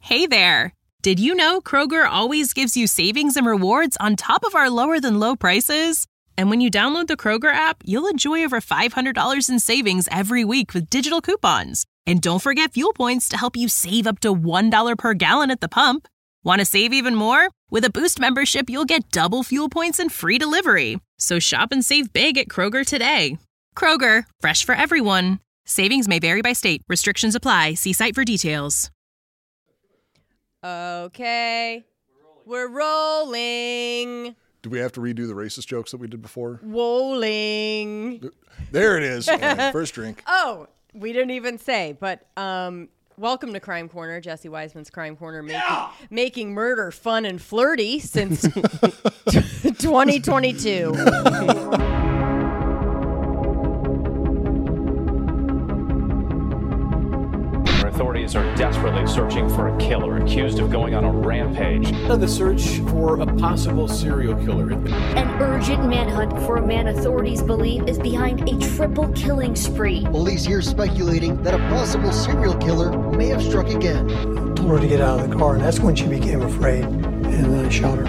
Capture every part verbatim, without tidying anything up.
Hey there! Did you know Kroger always gives you savings and rewards on top of our lower-than-low prices? And when you download the Kroger app, you'll enjoy over five hundred dollars in savings every week with digital coupons. And don't forget fuel points to help you save up to one dollar per gallon at the pump. Want to save even more? With a Boost membership, you'll get double fuel points and free delivery. So shop and save big at Kroger today. Kroger, fresh for everyone. Savings may vary by state. Restrictions apply. See site for details. Okay. We're rolling. Do we have to redo the racist jokes that we did before? Rolling. There it is. All right, first drink. Oh, we didn't even say, but um, welcome to Crime Corner, Jesse Wiseman's Crime Corner, making, yeah! making murder fun and flirty since twenty twenty-two. Authorities are desperately searching for a killer accused of going on a rampage. The search for a possible serial killer. An urgent manhunt for a man authorities believe is behind a triple killing spree. Police here speculating that a possible serial killer may have struck again. I told her to get out of the car, and that's when she became afraid, and then I shot her.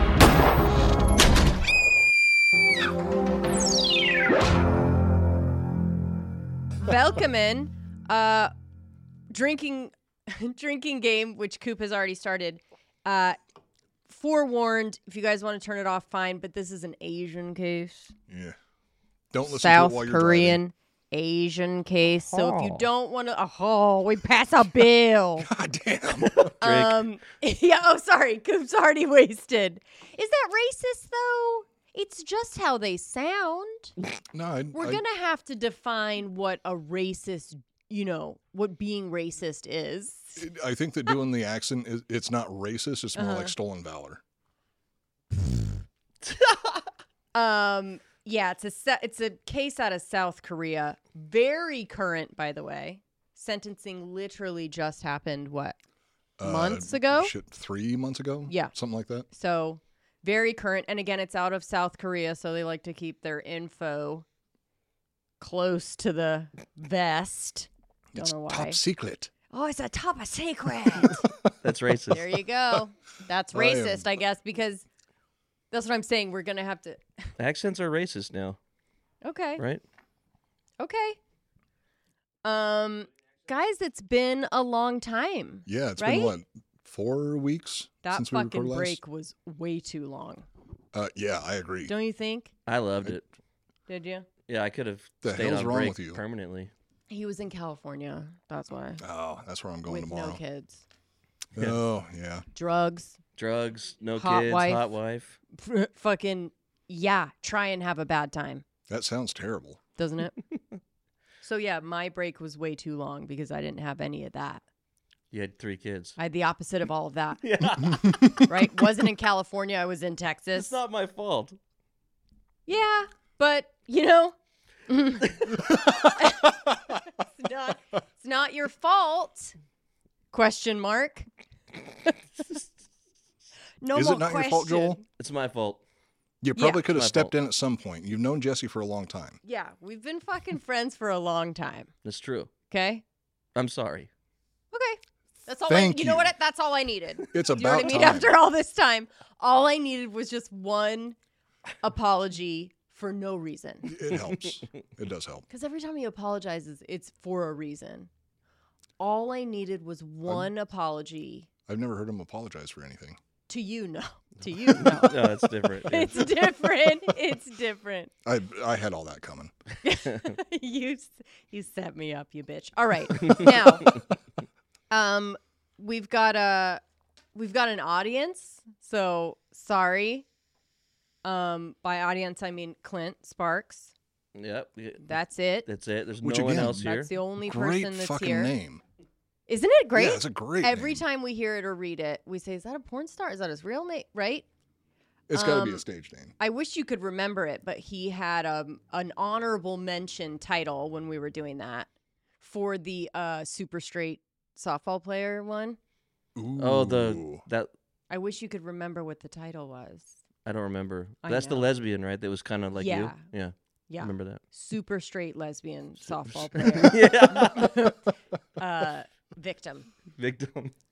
Welcome in. Uh... Drinking drinking game, which Coop has already started. Uh, forewarned, if you guys want to turn it off, fine, but this is an Asian case. Yeah. Don't listen South to it while you're Korean driving. Asian case. So Oh. if you don't want to, oh, we pass a bill. God damn. um, yeah, oh, sorry. Coop's already wasted. Is that racist, though? It's just how they sound. No, I, We're I, going to have to define what a racist you know, what being racist is. I think that doing the accent, is, it's not racist. It's more Uh-huh. like stolen valor. um, yeah, it's a se- it's a case out of South Korea. Very current, by the way. Sentencing literally just happened, what, months uh, ago? Shit, three months ago? Yeah. Something like that. So very current. And again, it's out of South Korea, so they like to keep their info close to the vest. Don't It's know why. top secret. Oh, it's a top secret. That's racist. There you go. That's I am- racist, I guess, because that's what I'm saying. We're going to have to. Accents are racist now, Okay. right? Okay. Um, guys, it's been a long time. Yeah, it's right? been what, four weeks That since we fucking recorded break was way too long. last? Uh, yeah, I agree. Don't you think? I loved it. Did you? Yeah, I could have The stayed hell's on wrong break with you? permanently. He was in California. That's why. Oh, that's where I'm going With tomorrow. no kids. Oh, yeah. Drugs. Drugs, no Hot kids, wife. hot wife. Fucking, yeah, try and have a bad time. That sounds terrible. Doesn't it? So, yeah, my break was way too long because I didn't have any of that. You had three kids. I had the opposite of all of that. Yeah. Right? Wasn't in California. I was in Texas. It's not my fault. Yeah, but, you know, it's not it's not your fault. Question mark. No Is more it not question. your fault, Joel? It's my fault. You probably Yeah. could have My stepped fault. in at some point. You've known Jesse for a long time. Yeah, we've been fucking friends for a long time. That's true. Okay? I'm sorry. Okay. That's all Thank I you know you. what? That's all I needed. It's You know what about I mean? time. After all this time, all I needed was just one apology for no reason. It helps. It does help. Because every time he apologizes, it's for a reason. All I needed was one apology. I've never heard him apologize for anything. To you, no. To you, no. No, it's different. Yeah. It's different. It's different. I I had all that coming. you s- you set me up, you bitch. All right. Now, um, we've got a we've got an audience. So sorry. Um, by audience I mean Clint Sparks. Yep. That's it. That's it. There's Which no one again, else here. That's the only Great person that's fucking here. name. Isn't it great? Yeah, it's a great Every name. time we hear it or read it, we say, "Is that a porn star? Is that his real name?" Right? It's got to be Um, a stage name. I wish you could remember it, but he had um, an honorable mention title when we were doing that for the uh, super straight softball player one. Ooh. Oh, the that I wish you could remember what the title was. I don't remember. I That's the know. lesbian, right? That was kind of like Yeah. you. Yeah. Yeah, Remember that? super straight lesbian softball player Yeah. uh, victim. Victim.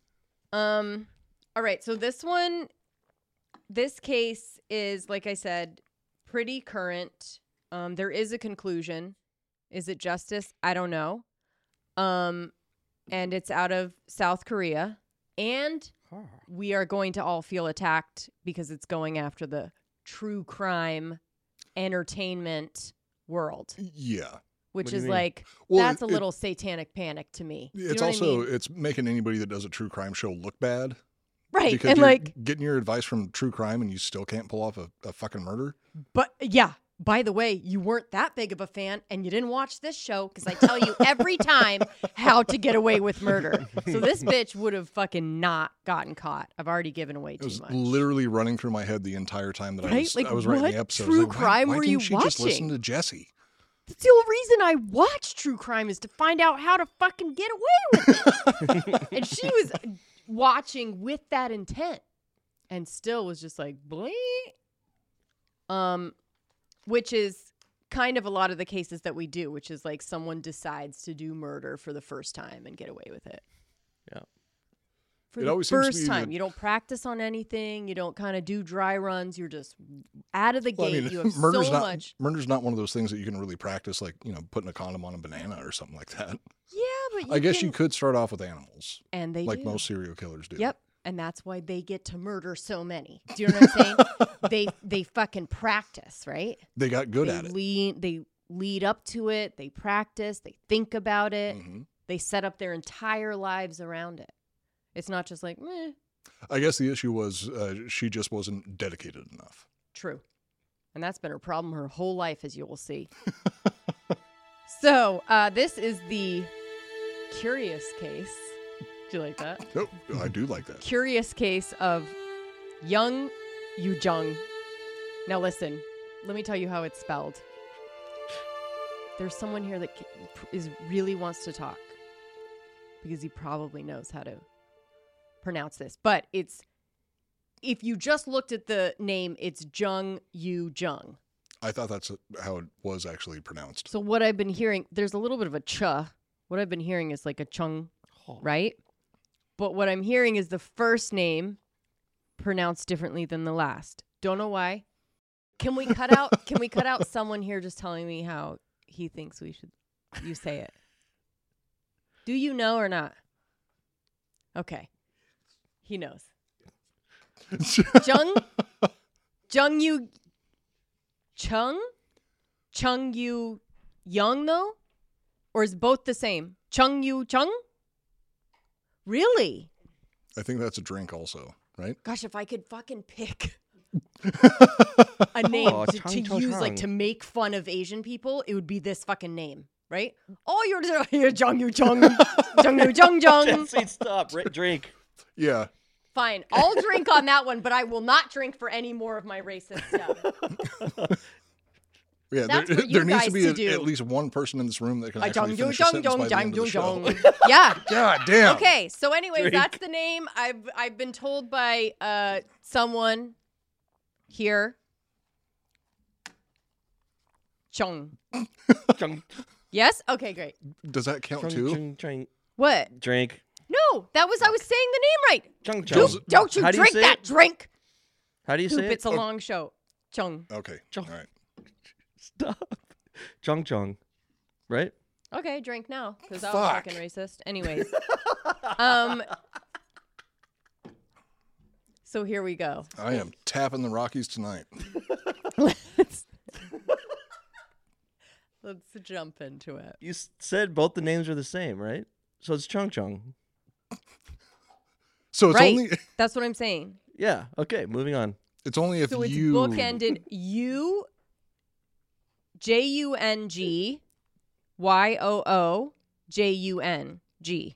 Um, all right. So this one, this case is, like I said, pretty current. Um, there is a conclusion. Is it justice? I don't know. Um, and it's out of South Korea. And we are going to all feel attacked because it's going after the true crime entertainment world. Yeah. Which What do you is mean? like, Well, that's a it- little satanic panic to me. Do you It's know what I also mean? it's making anybody that does a true crime show look bad. Right. Because And you're like, getting your advice from true crime and you still can't pull off a, a fucking murder. but yeah, by the way, you weren't that big of a fan and you didn't watch this show because I tell you every time how to get away with murder. So this bitch would have fucking not gotten caught. I've already given away It too was much. literally running through my head the entire time that I Right? was, Like, I was writing what the episode. I true was like, why- crime why were didn't you she just listen watching? to Jesse? That's the whole reason I watch true crime is to find out how to fucking get away with it. And she was watching with that intent and still was just like, bleep. Um, which is kind of a lot of the cases that we do, which is like someone decides to do murder for the first time and get away with it. Yeah. For It the always seems to first be time. the- You don't practice on anything. You don't kind of do dry runs. You're just out of the Well, I gate. mean, you have murder's so not much. murder's not one of those things that you can really practice, like you know, putting a condom on a banana or something like that. Yeah, but you I guess can, you could start off with animals, and they like do. most serial killers do. Yep. And that's why they get to murder so many. Do you know what I'm saying? they they fucking practice, right? They got good they at it. Lead, they lead up to it. They practice. They think about it. hmm They set up their entire lives around it. It's not just like, meh, I guess the issue was uh, she just wasn't dedicated enough. true. And that's been her problem her whole life, as you will see. So uh, this is the curious case. Do you like that? Oh, I do like that. Curious case of Young Yu Jung. Now listen, let me tell you how it's spelled. There's someone here that is really wants to talk because he probably knows how to pronounce this. But it's, if you just looked at the name, it's Jung Yu Jung. I thought that's how it was actually pronounced. So what I've been hearing, there's a little bit of a ch. What I've been hearing is like a chung, right? But what I'm hearing is the first name pronounced differently than the last. Don't know why. Can we cut out? Can we cut out someone here just telling me how he thinks we should? You say it. Do you know or not? Okay, he knows. Jung, Jung Yu, Chung, Chung Yu Young though, or is both the same? Chung Yu Chung. Really? I think that's a drink also, right? Gosh, if I could fucking pick a name Oh, to, Chung to Chung use, Chung. like to make fun of Asian people, it would be this fucking name, right? Oh, you're you're Jung Yu Chung, Jung Yu Jung Jung. Jesse, stop. Ra- drink. Yeah. Fine, I'll drink on that one, but I will not drink for any more of my racist stuff. Yeah, That's there, for you there needs guys to be to a- do. at least one person in this room that can I actually Jung Yu finish a Jung sentence by Jung the end Jung of Jung the Jung. show. Yeah. God damn. Okay, so anyways, Drink. that's the name. I've I've been told by uh someone here. Chung. Chung, Yes? Okay, great. Does that count chung, too? chung, chung. What? Drink. No, that was I was saying the name right. Chung, Don't, chung. don't you How do you drink say that it? drink. How do you Poop, say it? it's a long show. Chung. Okay. Chung. All right. Stop. Chung chung. Right? Okay, drink now because that was Fuck. fucking racist. Anyways, um, so here we go. I am tapping the Rockies tonight. Let's let's jump into it. You s- said both the names are the same, right? So it's chung chung. So it's right, only that's what I'm saying. Yeah. Okay. Moving on. it's only if So it's you bookended U J U N G Y O O J U N G.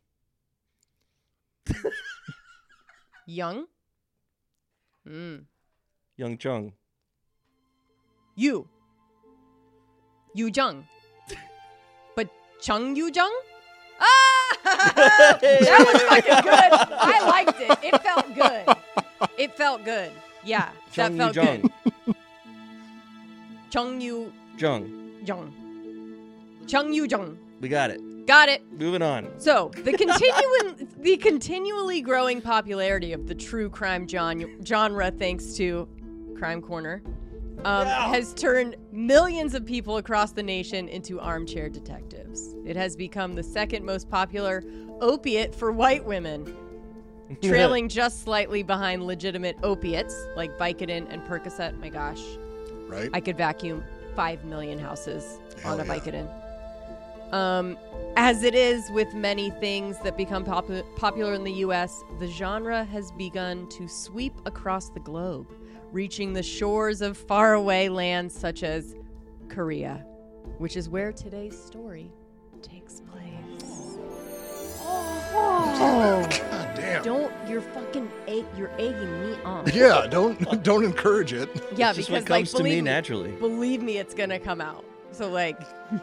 Young? Mm. Young chung. You. Yu Jung. But Chung Yu Jung? Ah! That was fucking good. I liked it. It felt good. It felt good. Yeah, Chung that Yu felt Jung. good. Chung Yu Jung. Jung. Chung Yu Jung. We got it. Got it. Moving on. So the continuing, the continually growing popularity of the true crime gen- genre, thanks to Crime Corner, um, yeah. has turned millions of people across the nation into armchair detectives. It has become the second most popular opiate for white women, trailing just slightly behind legitimate opiates like Vicodin and Percocet. My gosh, right? I could vacuum five million houses Hell on a yeah. Vicodin. Um, as it is with many things that become popu- popular in the U S, the genre has begun to sweep across the globe, reaching the shores of faraway lands such as Korea, which is where today's story takes place. Oh, God damn. Don't you're fucking egg, you're egging me on. Yeah, don't don't encourage it. Yeah, It's just because what comes like to me believe naturally. Believe me, it's gonna come out. So like.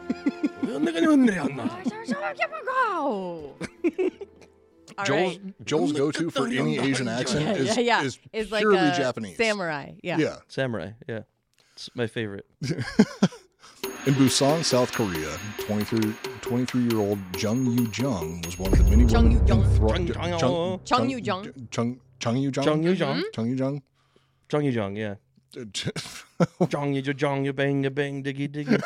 All Joel's, right. Joel's go-to for any Asian accent Yeah, is, yeah, yeah. is It's like purely a Japanese. samurai. Yeah. Yeah. Samurai, yeah. It's my favorite. In Busan, South Korea, twenty-three-year-old Jung Yu-jung was one of the many Jung women Yu-jung. enthralled. Chung Yu-jung. Chung Chung Yu-jung. Chung Yu-jung. Chung Yu-jung. Jong Yu Jong, yeah. Jong Yu Jong Yu Bang Yu Bang Diggy Diggy.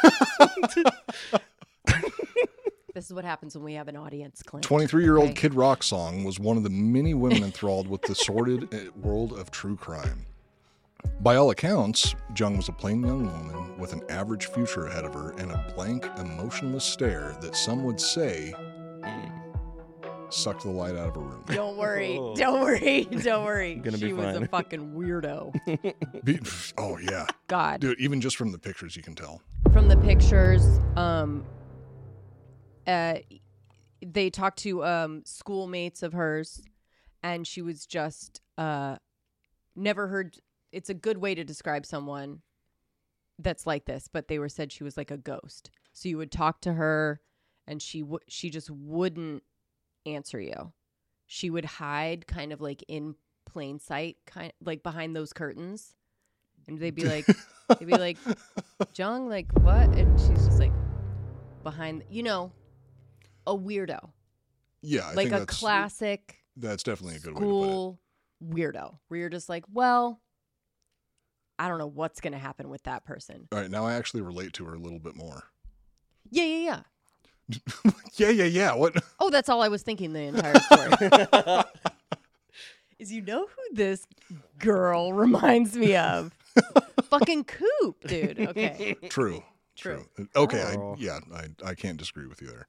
This is what happens when we have an audience, Clint. twenty-three-year-old Okay. Kid Rock song was one of the many women enthralled with the sordid uh, world of true crime. By all accounts, Jung was a plain young woman with an average future ahead of her and a blank, emotionless stare that some would say sucked the light out of her room. Don't worry. Don't worry. Don't worry. Gonna she be was a fine. fucking weirdo. Be- oh, yeah. God. Dude, even just from the pictures, you can tell. From the pictures, um, uh, they talked to um, schoolmates of hers, and she was just uh, never heard. It's a good way to describe someone that's like this, but they were said she was like a ghost. So you would talk to her, and she w- she just wouldn't answer you. She would hide kind of like in plain sight, kind like behind those curtains, and they'd be like, they'd be like, Jung, like what? And she's just like behind, you know, a weirdo, Yeah, I like think a that's, classic that's definitely a good way to school weirdo, where you're just like, well, I don't know what's gonna happen with that person. put it. All right, now I actually relate to her a little bit more. Yeah, yeah, yeah. yeah, yeah, yeah. What? Oh, that's all I was thinking the entire story. Is you know who this girl reminds me of? Fucking Coop, dude. Okay. True. True. Okay, I, Oh. yeah, I, I can't disagree with you there.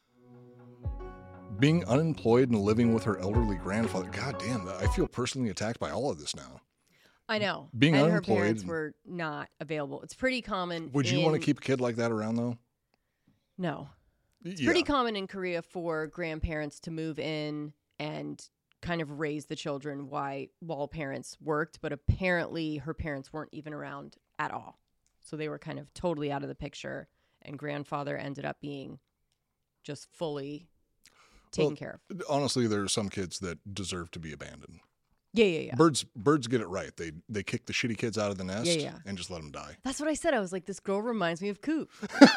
Being unemployed and living with her elderly grandfather. God damn, I feel personally attacked by all of this now. I know. Being and her unemployed parents and- were not available. It's pretty common. Would you want to in- keep a kid like that around, though? No. It's yeah. pretty common in Korea for grandparents to move in and kind of raise the children while, while parents worked, but apparently her parents weren't even around at all. So they were kind of totally out of the picture, and grandfather ended up being just fully taken Well, care of. Honestly, there are some kids that deserve to be abandoned. Yeah, yeah, yeah. Birds birds get it right. They they kick the shitty kids out of the nest Yeah, yeah. and just let them die. That's what I said. I was like, this girl reminds me of Coop.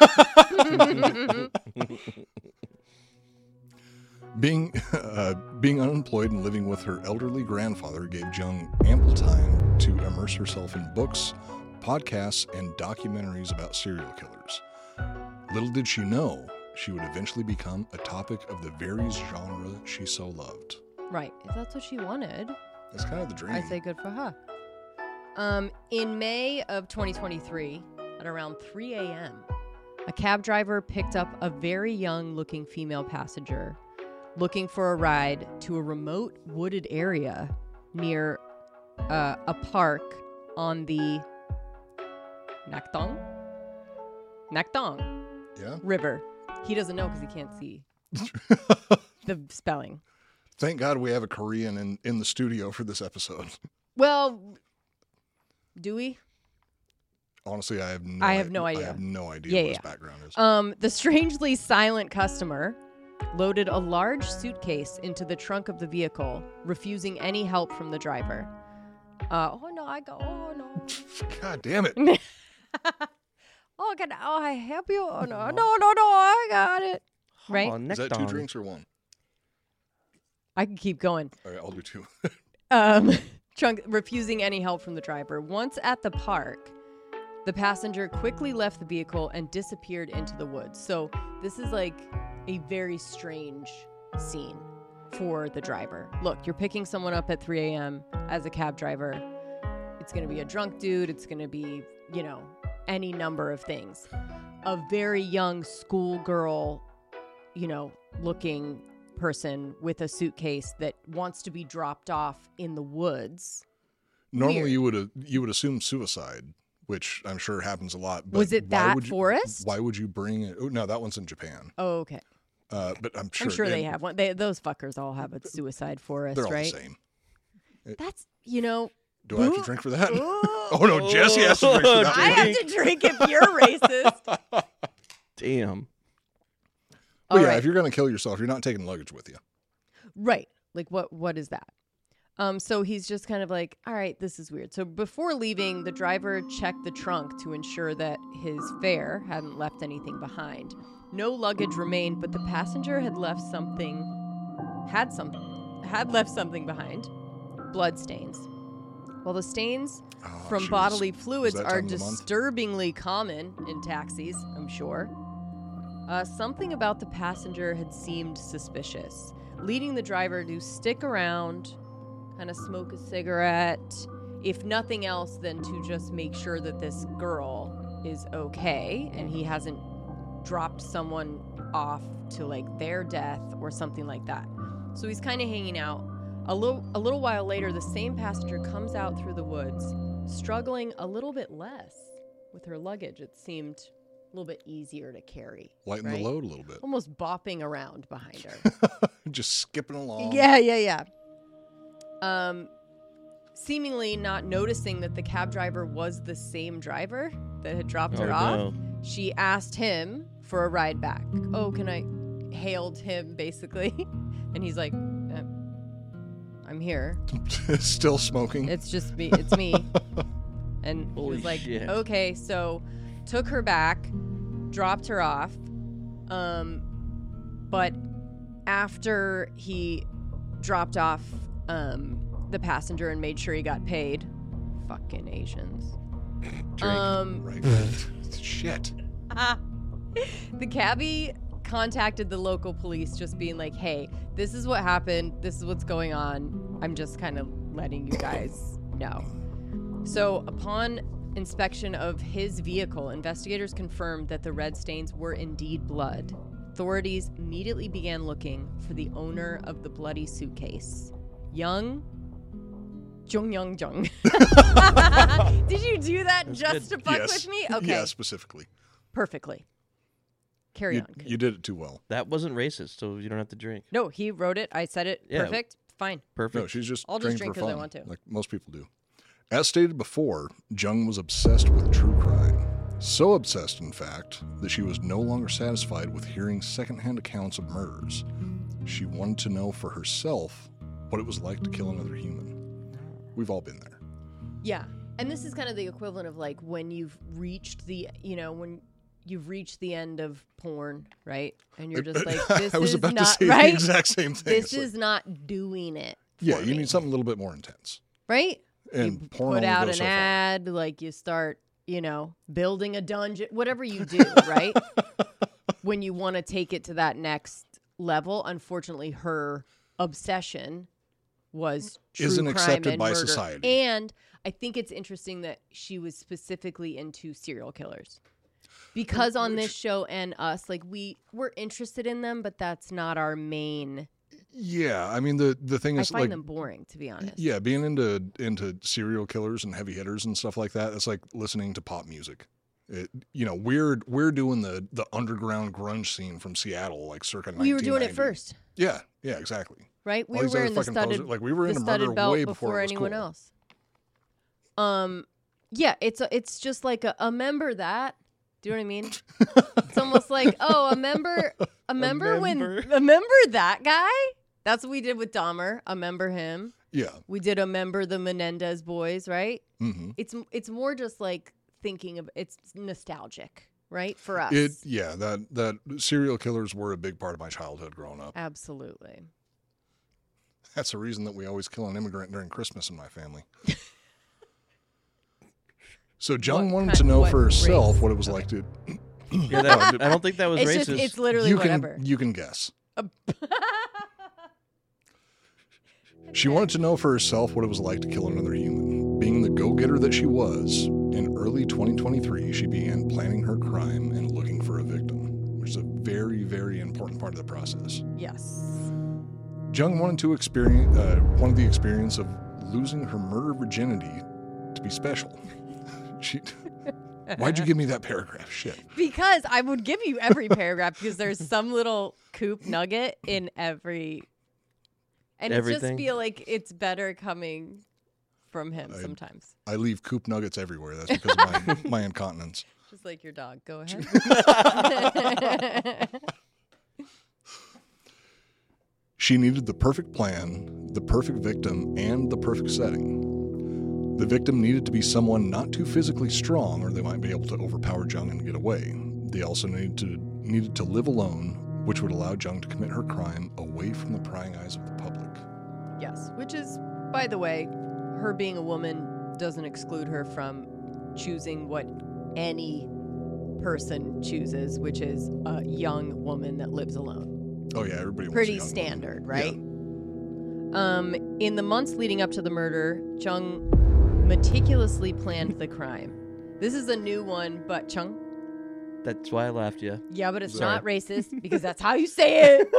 Being uh, being unemployed and living with her elderly grandfather gave Jung ample time to immerse herself in books, podcasts, and documentaries about serial killers. Little did she know she would eventually become a topic of the very genre she so loved. Right. If that's what she wanted, That's kind of the dream. I say good for her. Um, in May of twenty twenty-three, at around three a.m., a cab driver picked up a very young-looking female passenger looking for a ride to a remote wooded area near uh, a park on the Nakdong? Nakdong Yeah. River. He doesn't know because he can't see the spelling. Thank God we have a Korean in, in the studio for this episode. Well, do we? Honestly, I have no I have no I idea. have no idea Yeah, what yeah. his background is. Um, the strangely silent customer loaded a large suitcase into the trunk of the vehicle, refusing any help from the driver. Uh, oh no, I go. Oh no. God damn it. Oh, can oh I help you? Oh no, no, no, no, I got it. right? Oh, Is that two neck drinks or one? I can keep going. All right, I'll do two. Um, Chunk refusing any help from the driver. Once at the park, the passenger quickly left the vehicle and disappeared into the woods. So this is like a very strange scene for the driver. Look, you're picking someone up at three a.m. as a cab driver. It's going to be a drunk dude. It's going to be, you know, any number of things. A very young schoolgirl, you know, looking person with a suitcase that wants to be dropped off in the woods. Normally, Weird. you would uh, you would assume suicide, which I'm sure happens a lot. But Was it why that would you, forest? Why would you bring it? Oh, no, that one's in Japan. Oh, okay. Uh, but I'm sure I'm sure they and have one. They, those fuckers all have a suicide forest, They're all right? the same. That's, you know. Do I have to Ooh. drink for that? Ooh. Oh no, Jesse has to drink for that. I one. have to drink if you're racist. Damn. Well, All yeah, right. if you're gonna kill yourself, you're not taking luggage with you. Right. Like what what is that? Um so he's just kind of like, all right, this is weird. So before leaving, the driver checked the trunk to ensure that his fare hadn't left anything behind. No luggage remained, but the passenger had left something had something had left something behind. Blood stains. Well, the stains Oh, from jeez. bodily Is fluids that are time of the month? disturbingly common in taxis, I'm sure. Uh, something about the passenger had seemed suspicious, leading the driver to stick around, kind of smoke a cigarette, if nothing else than to just make sure that this girl is okay and he hasn't dropped someone off to like their death or something like that. So he's kind of hanging out. A little, a little while later, the same passenger comes out through the woods, struggling a little bit less with her luggage. It seemed a little bit easier to carry. Lighten right? the load a little bit. Almost bopping around behind her. Just skipping along. Yeah, yeah, yeah. Um, seemingly not noticing that the cab driver was the same driver that had dropped Oh, her off, no. she asked him for a ride back. Oh, can I? Hailed him basically, and he's like, eh, "I'm here. Still smoking. It's just me. It's me." And he Holy was like, shit. "Okay," so took her back, dropped her off. Um, but after he dropped off um, the passenger and made sure he got paid, fucking Asians. Drink. Um, right. Shit. the cabbie contacted the local police, just being like, "Hey, this is what happened. This is what's going on. I'm just kind of letting you guys know." So upon inspection of his vehicle, investigators confirmed that the red stains were indeed blood. Authorities immediately began looking for the owner of the bloody suitcase, Young Jung Young Jung. Did you do that That's just good. to fuck Yes. with me? Okay, Yeah, specifically. perfectly. Carry You, on. you did it too well. That wasn't racist, so you don't have to drink. No, he wrote it. I said it. Yeah. Perfect. Fine. Perfect. No, she's just I'll just drinking drink for 'cause I fun, want to. like most people do. As stated before, Jung was obsessed with true crime. So obsessed, in fact, that she was no longer satisfied with hearing secondhand accounts of murders. She wanted to know for herself what it was like to kill another human. We've all been there. Yeah. And this is kind of the equivalent of like when you've reached the, you know, when you've reached the end of porn, right? And you're just like, this I was is about not, to say right? the exact same thing. This It's like, is not doing it. yeah, for you me, need something a little bit more intense. right? And you porn put only out goes an so far. ad, like you start, you know, building a dungeon, whatever you do, right? When you want to take it to that next level. Unfortunately, her obsession was true Isn't crime accepted and by murder. society. And I think it's interesting that she was specifically into serial killers. Because on this show and us, like we we're interested in them, but that's not our main. Yeah, I mean the the thing I is find like them boring, to be honest. yeah, being into into serial killers and heavy hitters and stuff like that, it's like listening to pop music. It, you know, we're we're doing the the underground grunge scene from Seattle, like circa We were doing it nineteen ninety. first, Yeah, yeah, exactly. right? We All were these other wearing the fucking studded, posers- like we were the into studded murder belt way before, before it was anyone cool. else. Um, yeah, it's a, it's just like a, a member that. Do you know what I mean? It's almost like, oh, a member, a member when, member. a member that guy. That's what we did with Dahmer. A member him. Yeah. We did a member the Menendez boys, right? Mm-hmm. It's it's more just like thinking of it's nostalgic, right? For us. It yeah, that that serial killers were a big part of my childhood growing up. Absolutely. That's the reason that we always kill an immigrant during Christmas in my family. So Jung What wanted kind- to know what for herself race? what it was Okay. like to. Yeah, that, I don't think that was It's racist. just it's literally you whatever. can you can guess. She wanted to know for herself what it was like to kill another human. Being the go-getter that she was, in early twenty twenty-three, she began planning her crime and looking for a victim, which is a very, very important part of the process. Yes. Jung wanted to experience, uh, wanted the experience of losing her murder virginity to be special. She, why'd you give me that paragraph? Shit. Because I would give you every paragraph because there's some little Coop nugget in every. And it just Everything. feel like it's better coming from him I- sometimes. I leave coop nuggets everywhere. That's because of my, my incontinence. Just like your dog. Go ahead. She needed the perfect plan, the perfect victim, and the perfect setting. The victim needed to be someone not too physically strong, or they might be able to overpower Jung and get away. They also needed to needed to live alone, which would allow Jung to commit her crime away from the prying eyes of the public. Yes. Which is, by the way, her being a woman doesn't exclude her from choosing what any person chooses, which is a young woman that lives alone. Oh yeah, everybody wants a Pretty young standard, woman. right? Um, in the months leading up to the murder, Jung meticulously planned the crime. This is a new one, but Chung. That's why I laughed, yeah. Yeah, but it's Sorry. not racist because that's how you say it.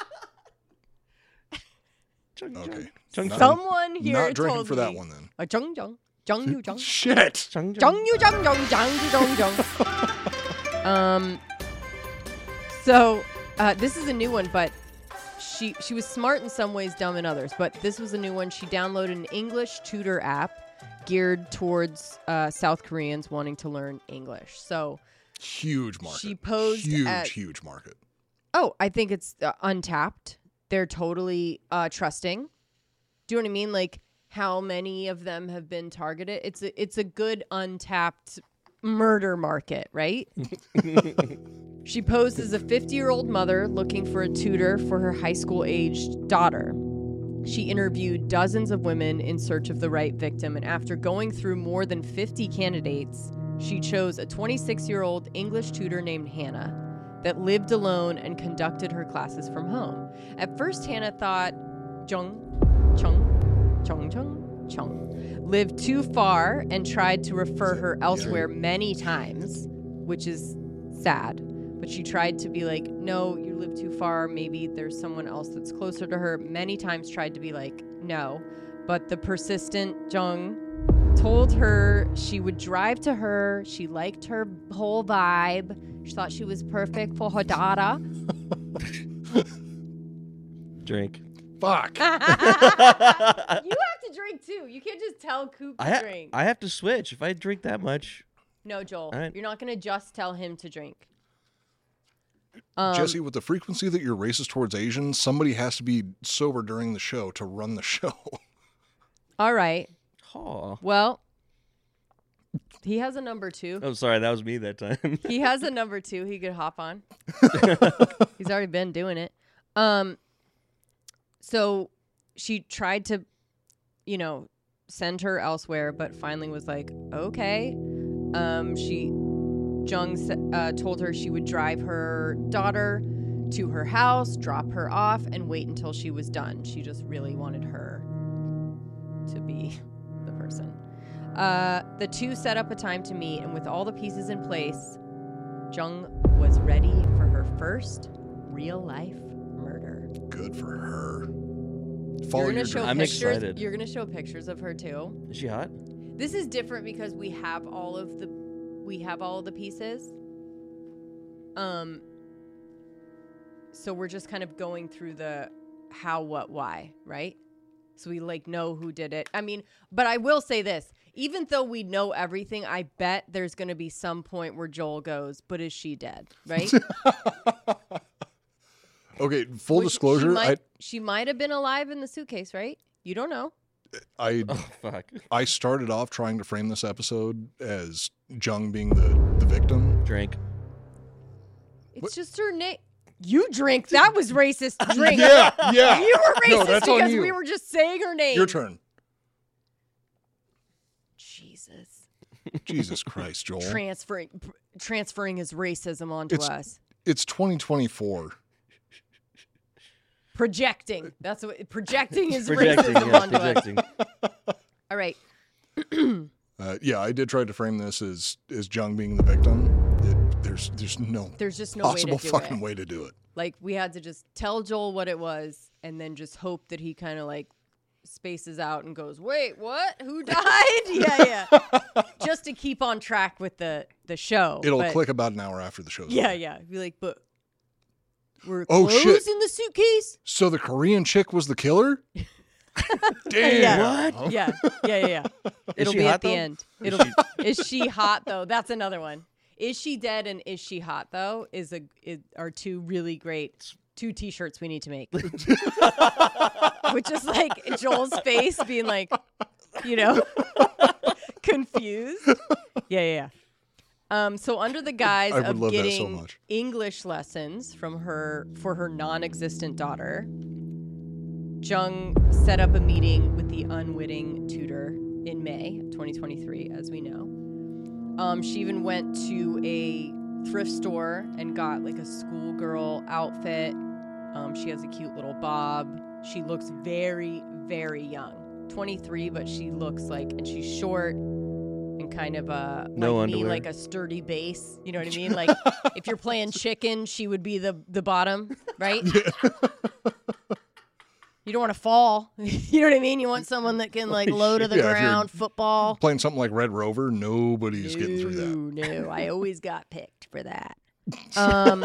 Chung, Yeah. Okay. Chung, Not- Someone here Not drinking told for that me- one then. A Chung Jung. Jung Yu Jung. Shit. Chung, Jung Yu Jung Jung Jung Yu Jung Jung. Um. So, uh, this is a new one, but she she was smart in some ways, dumb in others. But this was a new one. She downloaded an English tutor app geared towards uh, South Koreans wanting to learn English. So, Huge market. She posed huge, at- huge market. oh, I think it's uh, untapped. They're totally uh, trusting. Do you know what I mean? Like, how many of them have been targeted? It's a, it's a good untapped murder market, right? She posed as a fifty-year-old mother looking for a tutor for her high school-aged daughter. She interviewed dozens of women in search of the right victim, and after going through more than fifty candidates, she chose a twenty-six-year-old English tutor named Hannah that lived alone and conducted her classes from home. At first, Hannah thought Jung, Chung, Chung, Chung, Chung lived too far and tried to refer her elsewhere many times, which is sad. But she tried to be like, no, you live too far. Maybe there's someone else that's closer to her. Many times tried to be like, no. But the persistent Jung told her she would drive to her. She liked her whole vibe. She thought she was perfect for her daughter. Drink. Fuck. You have to drink too. You can't just tell Coop to I, ha- drink. I have to switch. If I drink that much, No, Joel. All right. You're not going to just tell him to drink. Um, Jesse, with the frequency that you're racist towards Asians, somebody has to be sober during the show to run the show. All right. oh, Well, he has a number two. I'm sorry, that was me that time. He has a number two he could hop on. He's already been doing it. Um, so she tried to, you know, send her elsewhere, but finally was like, okay. Um, she, Jung uh, told her she would drive her daughter to her house, drop her off, and wait until she was done. She just really wanted her to be the person. Uh, the two set up a time to meet, and with all the pieces in place, Jung was ready for her first real-life murder. Good for her. You're Follow gonna your show dream. I'm pictures. excited. You're gonna show pictures of her too. Is she hot? This is different because we have all of the we have all of the pieces. Um. So we're just kind of going through the how, what, why, right? So we like know who did it. I mean, but I will say this: even though we know everything, I bet there's going to be some point where Joel goes, "But is she dead?" Right? Okay, full Which disclosure, she might, she might have been alive in the suitcase, right? You don't know. I I Oh fuck. I started off trying to frame this episode as Jung being the, the victim, Drink. It's what? Just her name. You drink. That was racist. Drink. Yeah, yeah. You were racist no, that's because on you. we were just saying her name. Your turn. Jesus. Jesus Christ, Joel. Transferring, pr- transferring his racism onto it's, us. It's twenty twenty-four. Projecting. That's what projecting is projecting, racism yeah, onto projecting. us. All right. uh, yeah, I did try to frame this as as Jung being the victim. It, there's there's no there's just no possible way to do fucking it. way to do it. Like we had to just tell Joel what it was, and then just hope that he kind of like spaces out and goes, "Wait, what? Who died?" yeah, yeah. Just to keep on track with the the show. It'll but, click about an hour after the show's Yeah, over. yeah. Be like, but were Oh, clothes shit. in the suitcase? So the Korean chick was the killer? Damn. Yeah. yeah, yeah, yeah, yeah. It'll she be hot, at the though? end. It'll be, is she hot though? That's another one. Is she dead and is she hot though? Is a is, are two really great two T-shirts we need to make. Which is like Joel's face being like, you know, confused. Yeah, yeah. yeah. Um, so under the guise I would of love that so getting much. English lessons from her for her non-existent daughter, Jung set up a meeting with the unwitting tutor in May twenty twenty-three, as we know. Um, she even went to a thrift store and got like a schoolgirl outfit. Um, she has a cute little bob. She looks very, very young. twenty-three, but she looks like, and she's short and kind of a, No like underwear. me, like a sturdy base. You know what I mean? Like if you're playing chicken, she would be the, the bottom, right? You don't want to fall. You know what I mean? You want someone that can like low to the Yeah, if you're- ground, football. Playing something like Red Rover, nobody's no, getting through that. No, I always got picked for that. Um,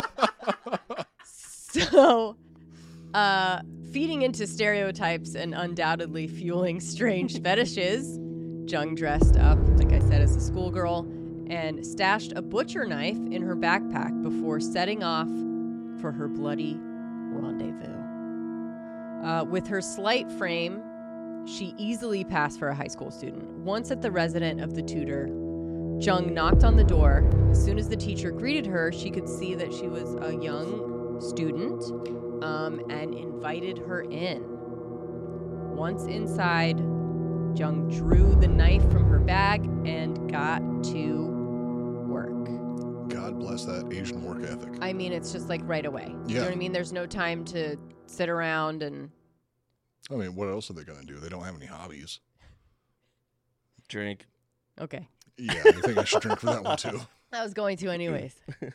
so, uh, feeding into stereotypes and undoubtedly fueling strange fetishes, Jung dressed up, like I said, as a schoolgirl and stashed a butcher knife in her backpack before setting off for her bloody rendezvous. Uh, with her slight frame, she easily passed for a high school student. Once at the residence of the tutor, Jung knocked on the door. As soon as the teacher greeted her, she could see that she was a young student um, and invited her in. Once inside, Jung drew the knife from her bag and got to work. God bless that Asian work ethic. I mean, it's just like right away. You know Yeah. what I mean? There's no time to sit around and... I mean, what else are they going to do? They don't have any hobbies. Drink. Okay. Yeah, I think I should drink for that one too. I was going to anyways.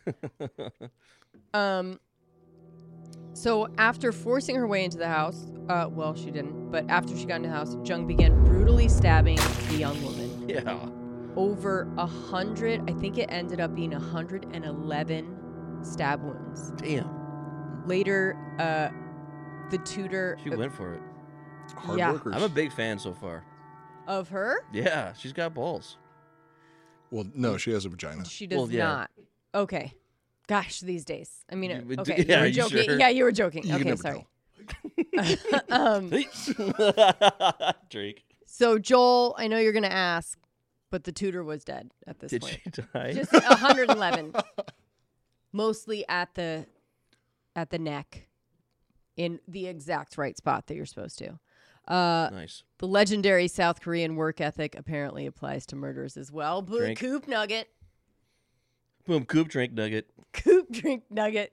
um, so after forcing her way into the house, uh, well, she didn't, but after she got into the house, Jung began brutally stabbing the young woman. Yeah. Over a hundred, I think it ended up being one hundred eleven stab wounds. Damn. Later, uh, the tutor She uh, went for it. Hard Yeah. workers. I'm a big fan so far. of her, Yeah, she's got balls. Well, no, she has a vagina. she does Well, yeah. not. Okay. Gosh, these days. I mean, You would okay, do- you yeah, were are you joking. sure? Yeah, you were joking. You can okay, never sorry. um, Drake. So Joel, I know you're gonna ask, but the tutor was dead at this Did point. she die? Just one hundred eleven, mostly at the at the neck, in the exact right spot that you're supposed to. Uh, Nice. the legendary South Korean work ethic apparently applies to murders as well. But Drink. Coop Nugget, Boom, Coop drink nugget. Coop drink Nugget.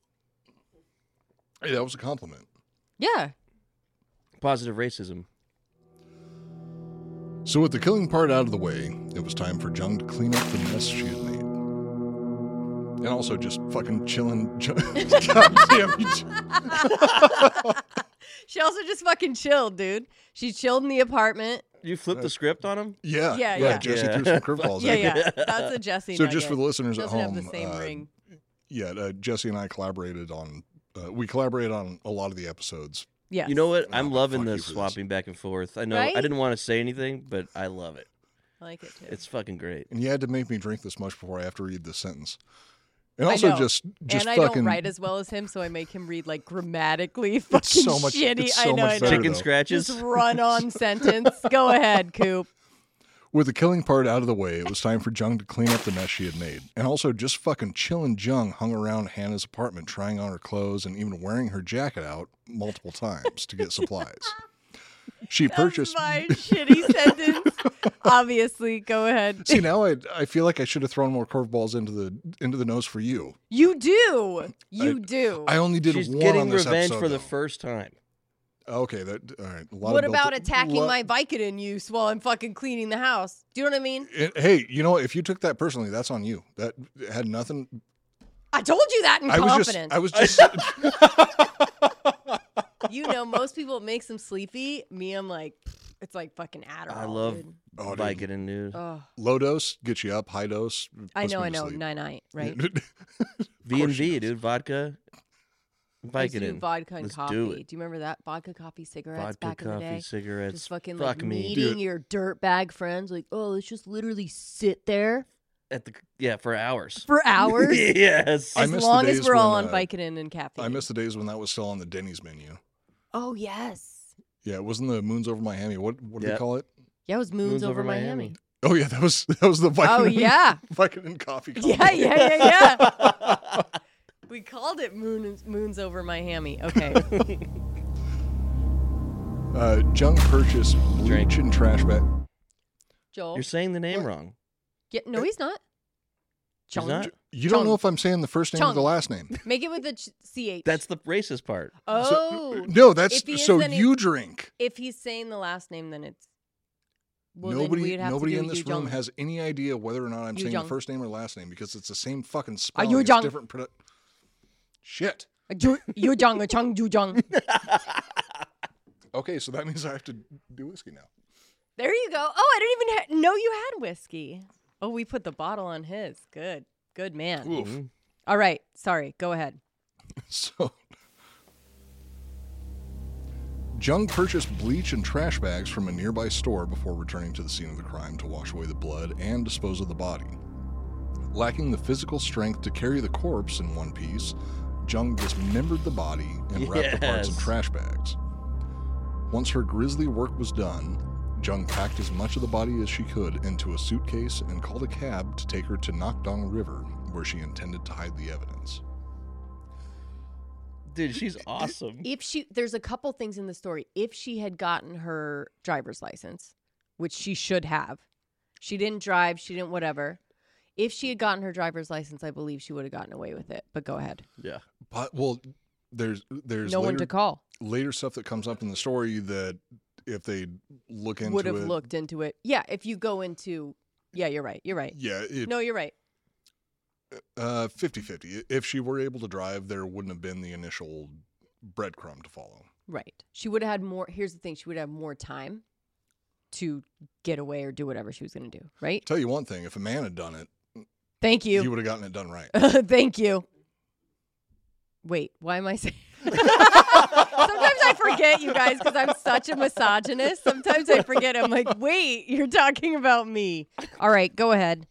Hey, that was a compliment. Yeah, Positive racism. So with the killing part out of the way, it was time for Jung to clean up the mess she had made. And also just fucking chilling. God damn you. she also just fucking chilled, dude. She chilled in the apartment. You flipped the script on him? Yeah, Yeah, yeah. Jesse Yeah. threw some curveballs Yeah, at me. yeah, that's a Jesse. So nugget. just for the listeners at Doesn't home, have the same uh, ring. Yeah, uh, Jesse and I collaborated on. Uh, we collaborated on a lot of the episodes. Yes. You know what? Oh, I'm loving fuck you the for this. swapping back and forth. I know Right? I didn't want to say anything, but I love it. I like it too. It's fucking great. And you had to make me drink this much before I have to read this sentence. And I also know. just just and I fucking don't write as well as him, so I make him read like grammatically fucking so much- shitty. it's I so know, much I know. better. Chicken though. scratches. Just run on sentence. Go ahead, Coop. With the killing part out of the way, it was time for Jung to clean up the mess she had made. And also, just fucking chillin' Jung hung around Hannah's apartment trying on her clothes and even wearing her jacket out multiple times to get supplies. She purchased... That's my shitty sentence. Obviously, go ahead. See, now I I feel like I should have thrown more curveballs into the into the nose for you. You do. You I, do. I only did She's one getting on this revenge episode, for the though. first time. Okay, that all right. A lot What of about built- attacking lo- my Vicodin use while I'm fucking cleaning the house? Do you know what I mean? It- hey, you know what? If you took that personally, that's on you. That had nothing. I told you that in I was confidence. just. I was just. You know, most people it makes them sleepy. Me, I'm like, it's like fucking Adderall. I love dude. Oh, dude. Vicodin news. Oh, Low dose gets you up. High dose. I puts know, me I to know. sleep. Nine night, right? V and she V, does. dude. Vodka. I used to do Vicodin. vodka and Let's coffee. do Do, it. you remember that vodka, coffee, cigarettes Vodka, back in the coffee, day? cigarettes. Just fucking Fuck like me. meeting Dude. your dirtbag friends, like, oh, let's just literally sit there At the yeah for hours. for hours. Yes. I As miss the long as days we're all when, on uh, Vicodin and caffeine. I miss the days when that was still on the Denny's menu. Oh yes, Yeah, it wasn't the Moons Over Miami. What what do they Yep. call it? yeah, it was Moons, Moons over, over Miami. Miami. Oh yeah, that was that was the Vicodin. Oh yeah, Vicodin coffee. yeah, combo. yeah, yeah, yeah. We called it Moons Moons over Miami. Okay. Uh, Jung purchased bleach Drink. and trash bag. Joel. You're saying the name wrong. Yeah, no, he's not. He's Chung. not? You don't Chung. know if I'm saying the first name or Chung. the last name. Make it with the ch- C H. That's the racist part. Oh. So, no, that's If he is, so then you it- drink. If he's saying the last name, then it's. Well, then nobody we'd have nobody to do in this Yu room Jung. has any idea whether or not I'm Yu saying Jung. the first name or last name because it's the same fucking Yu spelling. It's Jung. different. Produ- Shit. Ju- Yu Jung, a Chung, Ju Jung. Okay, so that means I have to do whiskey now. There you go. Oh, I didn't even ha- know you had whiskey. Oh, we put the bottle on his. Good. Good man. Oof. Mhm. All right. Sorry. Go ahead. So, Jung purchased bleach and trash bags from a nearby store before returning to the scene of the crime to wash away the blood and dispose of the body. Lacking the physical strength to carry the corpse in one piece, Jung dismembered the body and wrapped the parts in Yes. trash bags. Once her grisly work was done, Jung packed as much of the body as she could into a suitcase and called a cab to take her to Nakdong River, where she intended to hide the evidence. Dude, she's awesome. If she, there's a couple things in the story. If she had gotten her driver's license, which she should have, she didn't drive, she didn't whatever. If she had gotten her driver's license, I believe she would have gotten away with it. But go ahead. Yeah. But, well, there's there's No later, one to call. later stuff that comes up in the story that if they look into Would have it, looked into it. Yeah, if you go into, yeah, you're right. You're right. yeah, it, No, you're right. uh, fifty-fifty. If she were able to drive, there wouldn't have been the initial breadcrumb to follow. Right. She would have had more. Here's the thing. She would have more time to get away or do whatever she was going to do. Right. Tell you one thing: if a man had done it, Thank he you. would have gotten it done right. Thank you. Wait, why am I saying? Sometimes I forget, you guys, because I'm such a misogynist. Sometimes I forget. I'm like, wait, you're talking about me. All right, go ahead.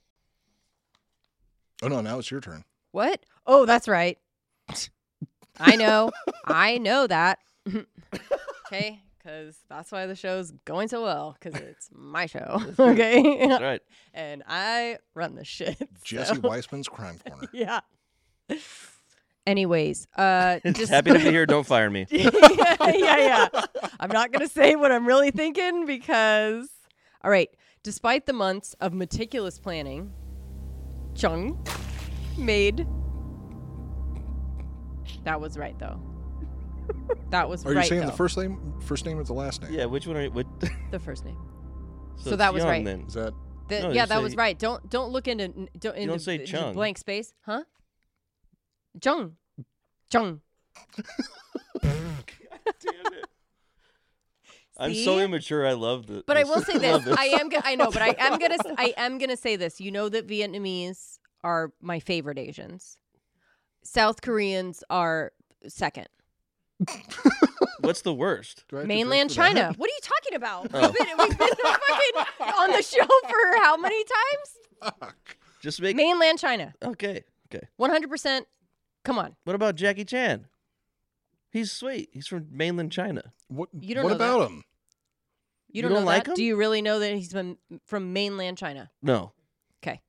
Oh no, now it's your turn. What? Oh, that's right. I know. I know that. Okay, because that's why the show's going so well, because it's my show. Okay. That's right. And I run the shit. Jesse so- Weissman's Crime Corner. Yeah. Anyways, uh, just Happy to be here. Don't fire me. yeah, yeah, yeah. I'm not going to say what I'm really thinking because, all right, despite the months of meticulous planning, Chung made. That was right, though. That was Are right. you saying though. the first name, first name, or the last name? Yeah, which one are you? What? The first name. So it's that was Young right. Then. Is that The- No, yeah, you that say- was right. Don't don't look into don't into don't say into Chung. blank space, huh? Chung, Chung. Damn it. I'm so See? immature. I love the. But I will say this: love I am. Go- I know, but I am gonna. s- I am gonna say this. You know that Vietnamese are my favorite Asians. South Koreans are second. What's the worst? do I have to Mainland drink for that? China. What are you talking about? Oh. We've been, we've been fucking on the show for how many times? Fuck. Just make. Mainland China. Okay. Okay. one hundred percent. Come on. What about Jackie Chan? He's sweet. He's from mainland China. What? You don't what know about that. him? You don't, don't know like that? him? Do you really know that he's from, from mainland China? No. Okay.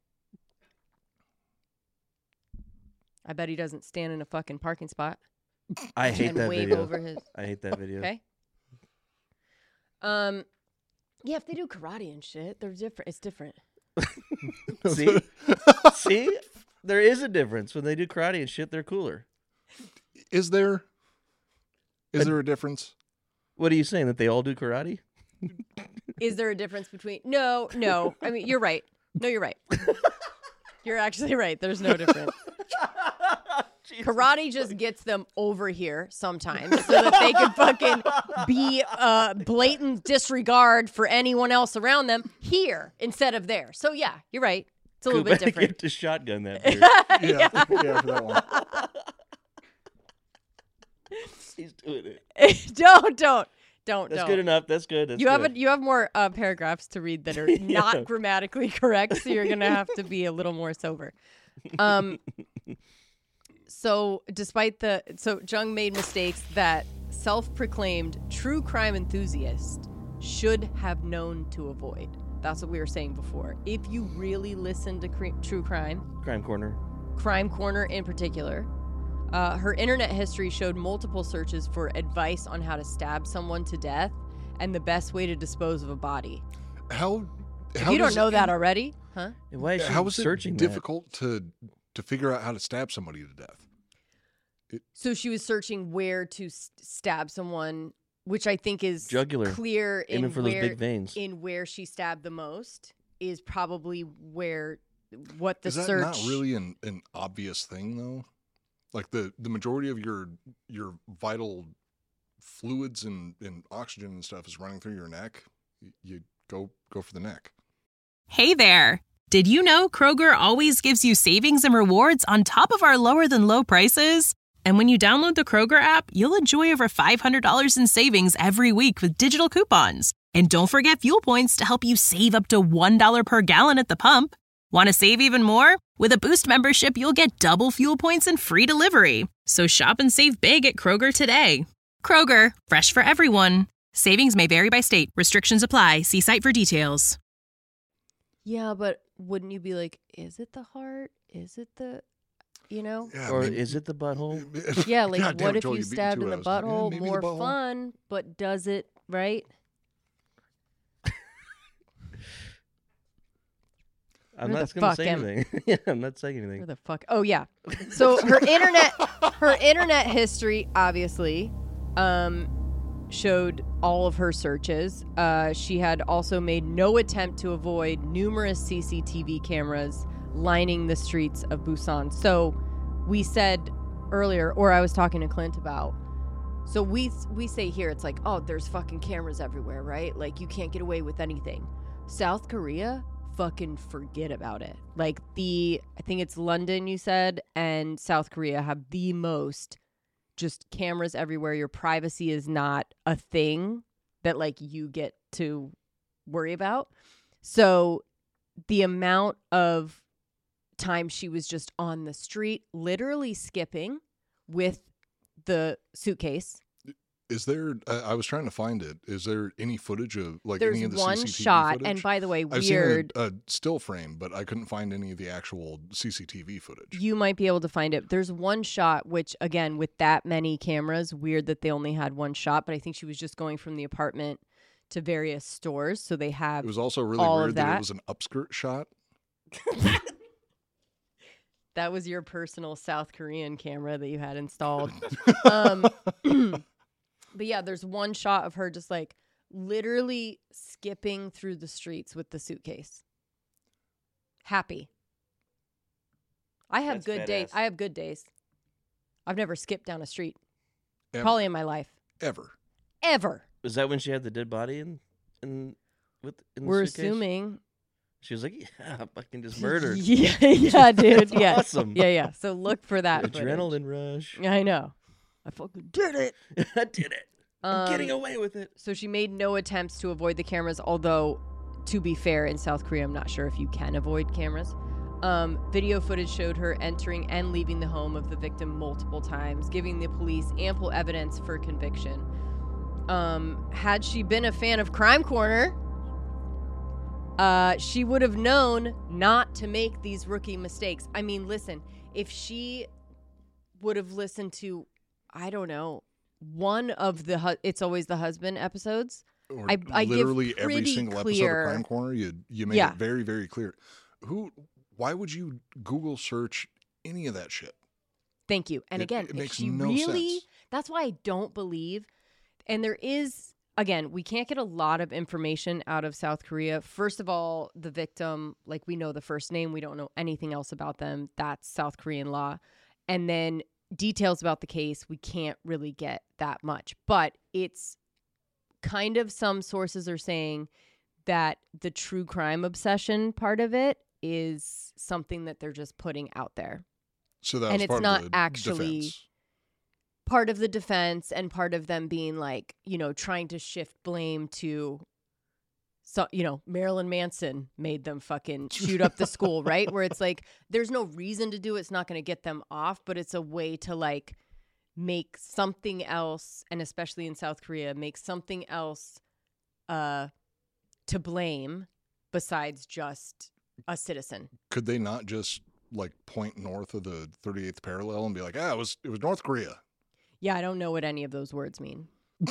I bet he doesn't stand in a fucking parking spot. I hate and that wave video. over his. I hate that video. Okay. Um, yeah, if they do karate and shit, they're different. It's different. See? See? There is a difference. When they do karate and shit, they're cooler. Is there? Is Uh, there a difference? What are you saying? That they all do karate? Is there a difference between? No, no. I mean, you're right. No, you're right. You're actually right. There's no difference. Karate just gets them over here sometimes so that they can fucking be uh, blatant disregard for anyone else around them here instead of there. So, yeah, you're right. It's a little bit different. Get to shotgun that beer. Yeah, yeah, for that one. He's doing it. don't, don't, don't, That's don't. good enough. That's good. That's you have good. a, you have more uh, paragraphs to read that are Yeah. not grammatically correct, so you're gonna have to be a little more sober. Um. So, despite the so Jung made mistakes that self-proclaimed true crime enthusiast should have known to avoid. That's what we were saying before. If you really listen to cre- true crime, Crime Corner. Crime Corner in particular, uh, her internet history showed multiple searches for advice on how to stab someone to death and the best way to dispose of a body. How? If how you don't does know it- that already, huh? And why is she How is searching it that? difficult to to figure out how to stab somebody to death? So she was searching where to s- stab someone, which I think is Jugular. clear in Aiming for those where, big veins. in where she stabbed the most is probably where what the Is that search. not really an, an obvious thing though? Like the, the majority of your your vital fluids and, and oxygen and stuff is running through your neck. You, you go go for the neck. Hey there! Did you know Kroger always gives you savings and rewards on top of our lower than low prices? And when you download the Kroger app, you'll enjoy over five hundred dollars in savings every week with digital coupons. And don't forget fuel points to help you save up to one dollar per gallon at the pump. Want to save even more? With a Boost membership, you'll get double fuel points and free delivery. So shop and save big at Kroger today. Kroger, fresh for everyone. Savings may vary by state. Restrictions apply. See site for details. Yeah, but wouldn't you be like, is it the heart? Is it the, you know? Yeah, Or maybe- is it the butthole? Yeah, like God damn what it, if Joel, you beat me stabbed to in it. the I was like, yeah, butthole? maybe the More butthole. fun, but does it right? I'm Where not the going to fuck say am- anything. Yeah, I'm not saying Where anything. the fuck? Oh yeah. So her internet, her internet history obviously, um, showed all of her searches. Uh, she had also made no attempt to avoid numerous C C T V cameras lining the streets of Busan. So we said earlier, or I was talking to Clint about. So we we say here, it's like, oh, there's fucking cameras everywhere, right? Like you can't get away with anything. South Korea, fucking forget about it. Like the, I think it's London, you said, and South Korea have the most just cameras everywhere. Your privacy is not a thing that like you get to worry about. So the amount of time she was just on the street, literally skipping with the suitcase. Is there? Uh, I was trying to find it. Is there any footage of like There's any of the one C C T V shot, footage? and by the way, I've weird. seen a, a still frame, but I couldn't find any of the actual C C T V footage. You might be able to find it. There's one shot, which again, with that many cameras, weird that they only had one shot, but I think she was just going from the apartment to various stores. So they have It was also really all of weird that. that. it was an upskirt shot. that was your personal South Korean camera that you had installed. um, but yeah, there's one shot of her just like literally skipping through the streets with the suitcase. Happy. I have That's good days. badass. I have good days. I've never skipped down a street. Ever. Probably in my life. Ever. Ever. Was that when she had the dead body in, in, with, in the We're suitcase? assuming. She was like, yeah, fucking just murdered. Yeah, yeah, dude. That's yeah. awesome. Yeah, yeah. So look for that. footage. Adrenaline rush. Yeah, I know. I fucking did it. I did it. I'm Um, getting away with it. So she made no attempts to avoid the cameras, although, to be fair, in South Korea, I'm not sure if you can avoid cameras. Um, video footage showed her entering and leaving the home of the victim multiple times, giving the police ample evidence for conviction. um, had she been a fan of Crime Corner, uh, she would have known not to make these rookie mistakes. I mean, listen, if she would have listened to, I don't know, one of the hu- It's Always the Husband episodes, Or I, I literally give every pretty single clear, episode of Crime Corner, you you made Yeah. it very, very clear. Who? Why would you Google search any of that shit? Thank you. And It- again, it if makes she no really, sense. that's why I don't believe, and there is, again, we can't get a lot of information out of South Korea. First of all, the victim, like we know the first name, we don't know anything else about them. That's South Korean law. And then details about the case, we can't really get that much. But it's kind of, some sources are saying that the true crime obsession part of it is something that they're just putting out there. So that And was it's part not of the actually defense. part of the defense and part of them being like, you know, trying to shift blame to, so, you know, Marilyn Manson made them fucking shoot up the school, right? Where it's like, there's no reason to do it. It's not going to get them off, but it's a way to like make something else, and especially in South Korea, make something else uh, to blame besides just a citizen. Could they not just like point north of the thirty-eighth parallel and be like, ah, it was it was North Korea? Yeah, I don't know what any of those words mean.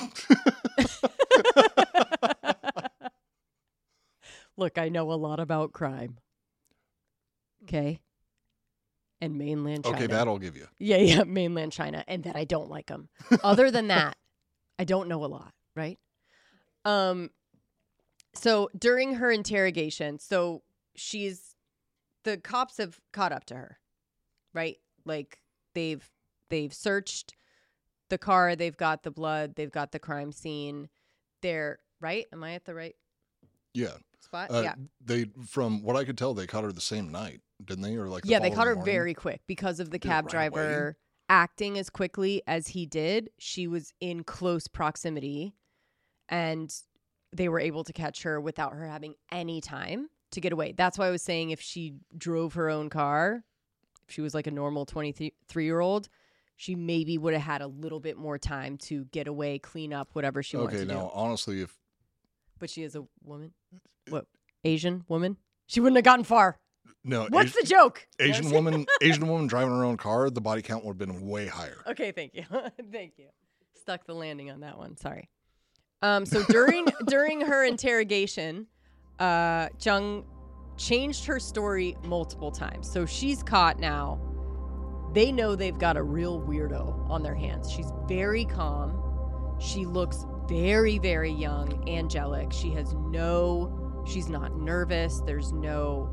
Look, I know a lot about crime. Okay. And mainland China. Okay, that I'll give you. Yeah, yeah, mainland China. And that I don't like them. Other than that, I don't know a lot, right? Um, so during her interrogation, so she's, the cops have caught up to her, right? Like they've, they've searched the car, they've got the blood, they've got the crime scene. They're, right? Am I at the right Yeah. spot? Uh, yeah. They, from what I could tell, they caught her the same night, didn't they? Or like the Yeah, they caught her following morning? very quick because of the Did it cab right driver acting as quickly as he did. She was in close proximity and they were able to catch her without her having any time to get away. That's why I was saying if she drove her own car, if she was like a normal twenty-three-year-old, she maybe would have had a little bit more time to get away, clean up, whatever she wanted Okay, to now do. honestly, if But she is a woman? What? Asian woman? She wouldn't have gotten far. no, What's Asi- the joke? Asian Yes. woman, Asian woman driving her own car, the body count would have been way higher. Okay, thank you. Thank you. Stuck the landing on that one. Sorry. Um, so during during her interrogation, uh, Jung changed her story multiple times. So she's caught now. They know they've got a real weirdo on their hands. She's very calm. She looks very, very young, angelic. She has no, she's not nervous. There's no,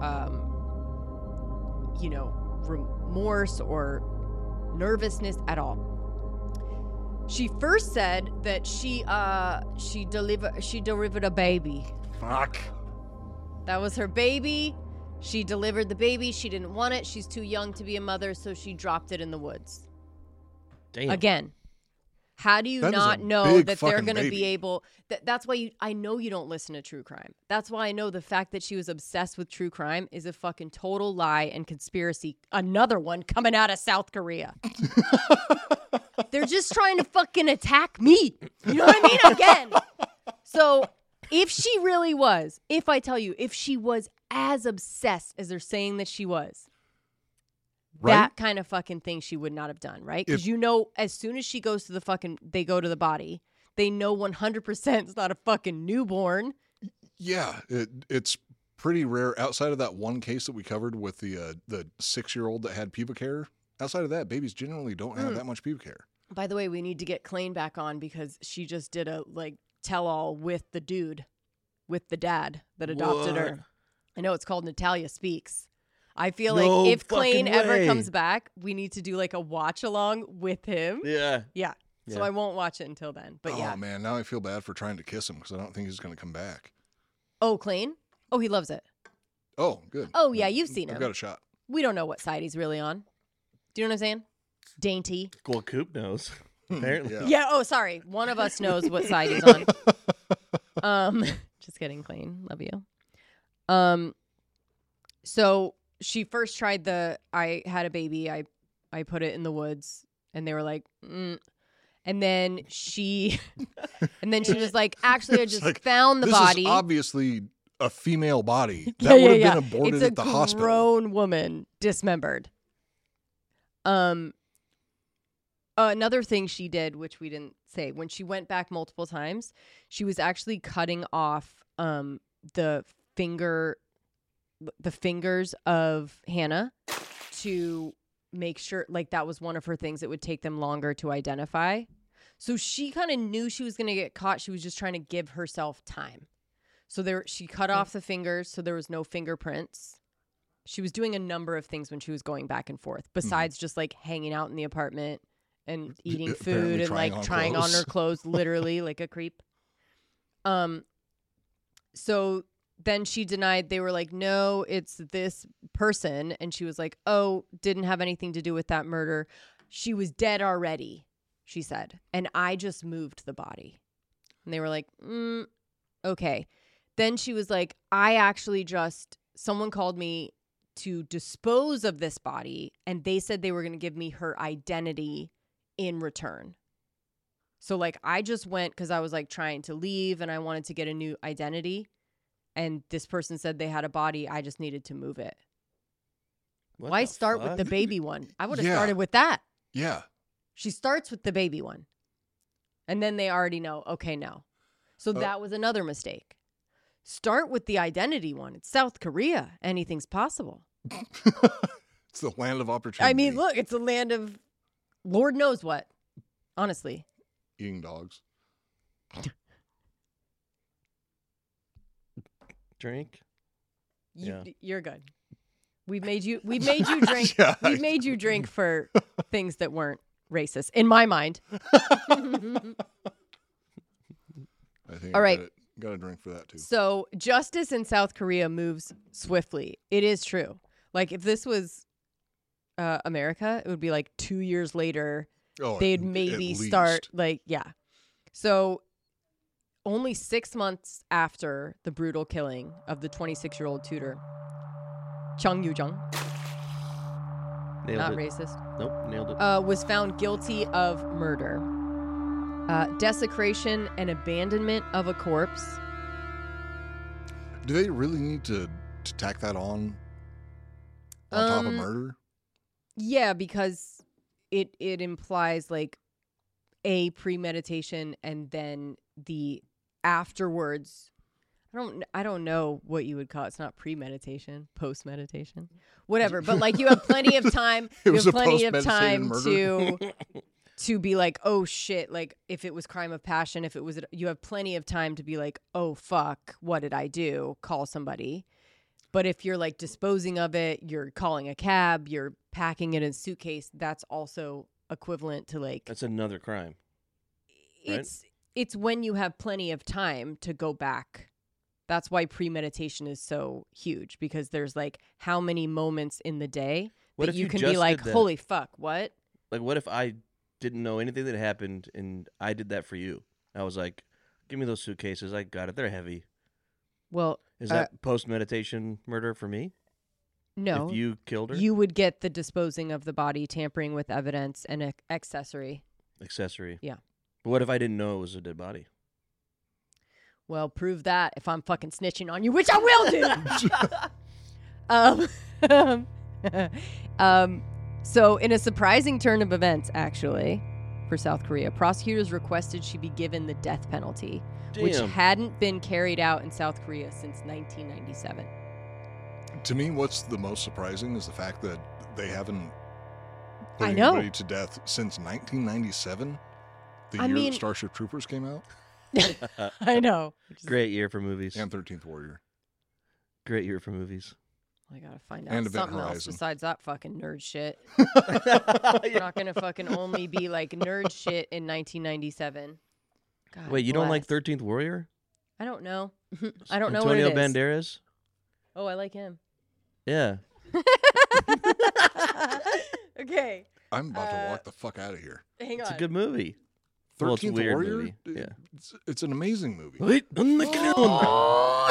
um, you know, remorse or nervousness at all. She first said that she uh she deliver she delivered a baby. Fuck. That was her baby. She delivered the baby. She didn't want it. She's too young to be a mother, so she dropped it in the woods. Damn. Again, how do you That is not a know big that they're fucking going to baby. be able? That, that's why you. I know you don't listen to true crime. That's why I know the fact that she was obsessed with true crime is a fucking total lie and conspiracy. Another one coming out of South Korea. They're just trying to fucking attack me. You know what I mean? Again. So if she really was, if I tell you, if she was as obsessed as they're saying that she was, Right? that kind of fucking thing she would not have done, right? Because If- you know, as soon as she goes to the fucking, they go to the body, they know one hundred percent it's not a fucking newborn. Yeah, it, it's pretty rare. Outside of that one case that we covered with the uh, the six year old that had pubic hair, outside of that, babies generally don't have Mm. that much pubic hair. By the way, we need to get Klain back on because she just did a like tell all with the dude, with the dad that adopted What? her. I know it's called Natalia Speaks. I feel No like if fucking Klain ever way. comes back, we need to do like a watch along with him. Yeah. Yeah. So Yeah. I won't watch it until then. But oh yeah. man, now I feel bad for trying to kiss him because I don't think he's going to come back. Oh, Klain? Oh, he loves it. Oh, good. Oh, yeah, you've seen I've him. got a shot. We don't know what side he's really on. Do you know what I'm saying? Dainty. Well, Coop knows. Apparently. Yeah. Yeah. Oh, sorry. One of us knows what side he's on. Um, just kidding, Klain. Love you. Um, so she first tried the. I had a baby. I, I put it in the woods, and they were like, mm. And then she, and then she was like, actually, I It's just like, found the this body. is obviously a female body. Yeah, That would yeah, have yeah. been aborted it's at the a hospital. grown woman dismembered. Um, another thing she did, which we didn't say, when she went back multiple times, she was actually cutting off um the finger, the fingers of Hannah to make sure, like that was one of her things. It would take them longer to identify. So she kind of knew she was going to get caught. She was just trying to give herself time. So there, she cut off the fingers, so there was no fingerprints. She was doing a number of things when she was going back and forth, besides mm. just like hanging out in the apartment and eating food and like trying clothes. on her clothes, literally like a creep. Um, so then she denied. They were like, no, it's this person. And she was like, oh, didn't have anything to do with that murder. She was dead already, she said. And I just moved the body. And they were like, mm, okay. Then she was like, I actually just, someone called me to dispose of this body, and they said they were going to give me her identity in return. So like I just went because I was like trying to leave and I wanted to get a new identity, and this person said they had a body. I just needed to move it. What Why start fuck? with the baby one? I would have yeah. started with that. Yeah. She starts with the baby one, and then they already know, okay, no. So uh, that was another mistake. Start with the identity one. It's South Korea. Anything's possible. It's the land of opportunity. I mean, look, it's a land of Lord knows what. Honestly. Eating dogs. Drink. You, yeah. You're good. We made you. We made you drink. yeah. We made you drink for things that weren't racist, in my mind. I think All I right. Got, it, got a drink for that too. So justice in South Korea moves swiftly. It is true. Like if this was uh, America, it would be like two years later. Oh, they'd at, maybe at start like yeah. So only six months after the brutal killing of the twenty-six-year-old tutor, Chung Yoo-jung, nailed not it. racist. Nope, nailed it. Uh, was found guilty of murder. Uh, desecration and abandonment of a corpse. Do they really need to, to tack that on on um, top of murder? Yeah, because it it implies like a premeditation and then the afterwards. I don't I don't know what you would call it. It's not premeditation, post meditation, whatever. But like you have plenty of time. It you was have a plenty of time murder. to. To be like, oh shit, like if it was crime of passion, if it was, you have plenty of time to be like, oh fuck, what did I do? Call somebody. But if you're like disposing of it, you're calling a cab, you're packing it in a suitcase, that's also equivalent to like. That's another crime. It's right? It's when you have plenty of time to go back. That's why premeditation is so huge, because there's like how many moments in the day what that if you, you can just be like, did that? holy fuck, what? Like, what if I didn't know anything that happened and I did that for you? I was like, give me those suitcases. I got it. They're heavy. Well, is uh, that post-meditation murder for me? No. If you killed her? You would get the disposing of the body, tampering with evidence, and a- accessory. Accessory. Yeah. But what if I didn't know it was a dead body? Well, prove that if I'm fucking snitching on you, which I will do. um, um, so in a surprising turn of events, actually, for South Korea, prosecutors requested she be given the death penalty, Damn. which hadn't been carried out in South Korea since nineteen ninety-seven. To me, what's the most surprising is the fact that they haven't put I know. anybody to death since nineteen ninety-seven, the I year mean- that Starship Troopers came out, I know. Great year for movies. and thirteenth Warrior. Great year for movies. I gotta find out And Event something else Horizon. besides that fucking nerd shit. We're not gonna fucking only be like nerd shit in nineteen ninety-seven. God Wait, you don't like bless. thirteenth Warrior? I don't know. I don't know Antonio what it is. Banderas? Oh, I like him. Yeah. Okay, I'm about to Uh, walk the fuck out of here. hang on. It's a good movie. Well, it's a thirteenth weird Warrior? movie. Yeah. It's, it's an amazing movie. Wait, I'm the Oh,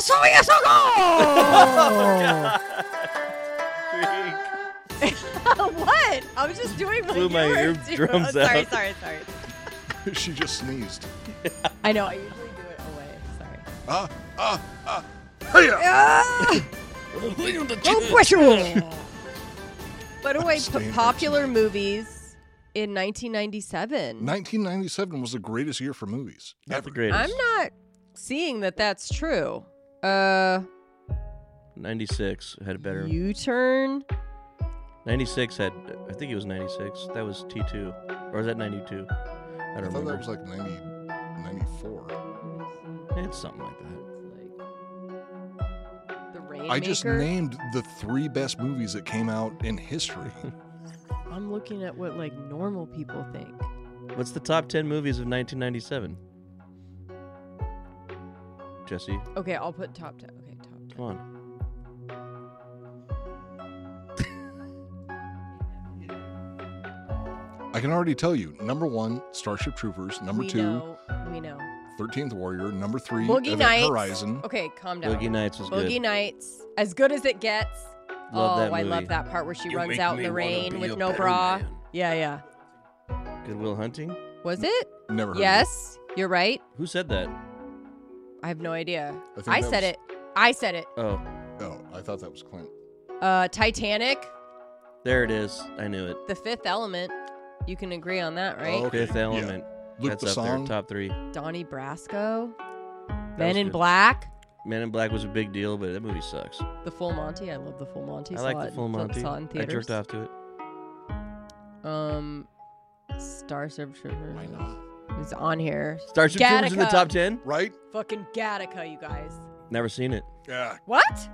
what? I was just doing my Blew my eardrums eardrums Sorry, out. sorry, sorry. She just sneezed. I know. I usually do it away. Sorry. Ah, ah, ah. Hiya! Ah! Oh, pressure! By the way, Staying p- here popular tonight. movies in nineteen ninety-seven. nineteen ninety-seven was the greatest year for movies. Not Ever. the greatest. I'm not seeing that that's true. Uh, ninety-six had a better. U-turn. ninety-six had, I think it was ninety-six. That was T two. Or was that ninety-two? I I don't thought remember. that was like ninety, ninety-four. It's something like that. The Rainmaker. I just named the three best movies that came out in history. I'm looking at what like normal people think. What's the top ten movies of nineteen ninety-seven? Jesse, Okay, I'll put top ten. Okay, top ten. come on. I can already tell you. Number one, Starship Troopers. Number we two, know, we know. thirteenth Warrior. Number three, Boogie Event Nights. Horizon. Okay, calm down. Boogie Nights was Boogie good. Nights, as good as it gets. Love oh, that I movie. love that part where she You runs make out in me the wanna rain be with a no better bra. man. Yeah, yeah. Good Will Hunting? Was it? Never heard of Yes, you're right. Who said that? I have no idea. I think I, that said was- it. I said it. Oh, it. Oh, I thought that was Clint. Uh, Titanic, there it is. I knew it. The Fifth Element. You can agree on that, right? Oh, okay. Fifth Yeah. Element. Luke That's up there, Besson. top three. Donnie Brasco, That Men was in good. Black, Men in Black was a big deal, but that movie sucks. The Full Monty. I love The Full Monty. I Saw like it- the Full Monty. Saw it in I theaters. jerked off to it. Um, Starship Troopers. It's on here. Starship Troopers in the Gattaca. top ten? Right? Fucking Gattaca, you guys. Never seen it. Yeah. What?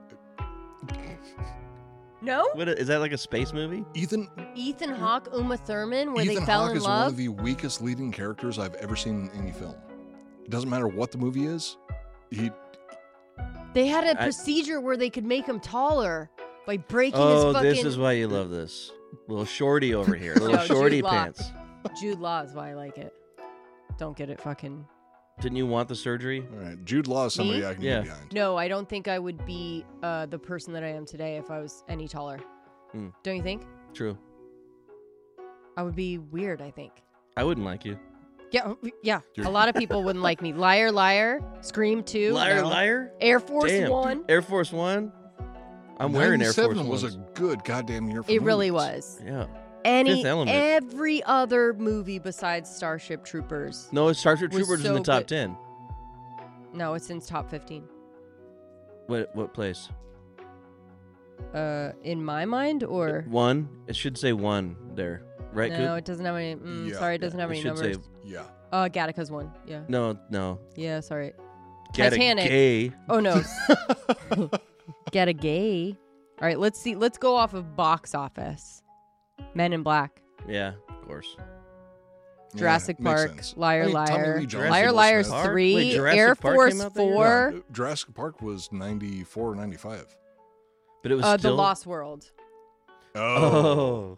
No? What is that, like a space movie? Ethan Ethan Hawke, Uma Thurman, where Ethan they fell Hawke in is one love. of the weakest leading characters I've ever seen in any film. It doesn't matter what the movie is. He They had a I- procedure where they could make him taller by breaking Oh, his fucking. this is why you love this. Little shorty over here. Little No, shorty Jude Law. pants. Jude Law is why I like it. Don't get it fucking. Didn't you want the surgery? all right. Jude Law is somebody Me? I can Yeah. get behind. No, I don't think I would be uh, the person that I am today if I was any taller. Hmm. Don't you think? True. I would be weird, I think. I wouldn't like you. Yeah, yeah. You're- A lot of people wouldn't like me. Liar, liar. Scream two. Liar, no. liar. Air Force Damn. One. Air Force One. I'm wearing Air Force ninety-seven was Ones. a good goddamn year for It really movies. was. Yeah. Any Fifth Element. every other movie besides Starship Troopers. No, Starship Was Troopers is in so the top good. ten. No, it's in top fifteen. What what place? Uh, in my mind, or One. It should say one there. Right, no, Coop? it doesn't have any. Mm, Yeah. sorry, it doesn't have It any should numbers. say Yeah. Uh, Gattaca's one. Yeah, no, no. yeah. Sorry. Get a Titanic. gay. Oh no. Get a gay. All right, let's see. Let's go off of box office. Men in Black, Yeah, of course. Jurassic Yeah, makes Park, sense. Liar I mean, Tommy Liar, Lee Jones Liar and Will Liar Smith. Park? three, Wait, Jurassic Air Park Force came out that year? four, Yeah, Jurassic Park was ninety-four, ninety-five. But it was uh, still. The Lost World, Oh,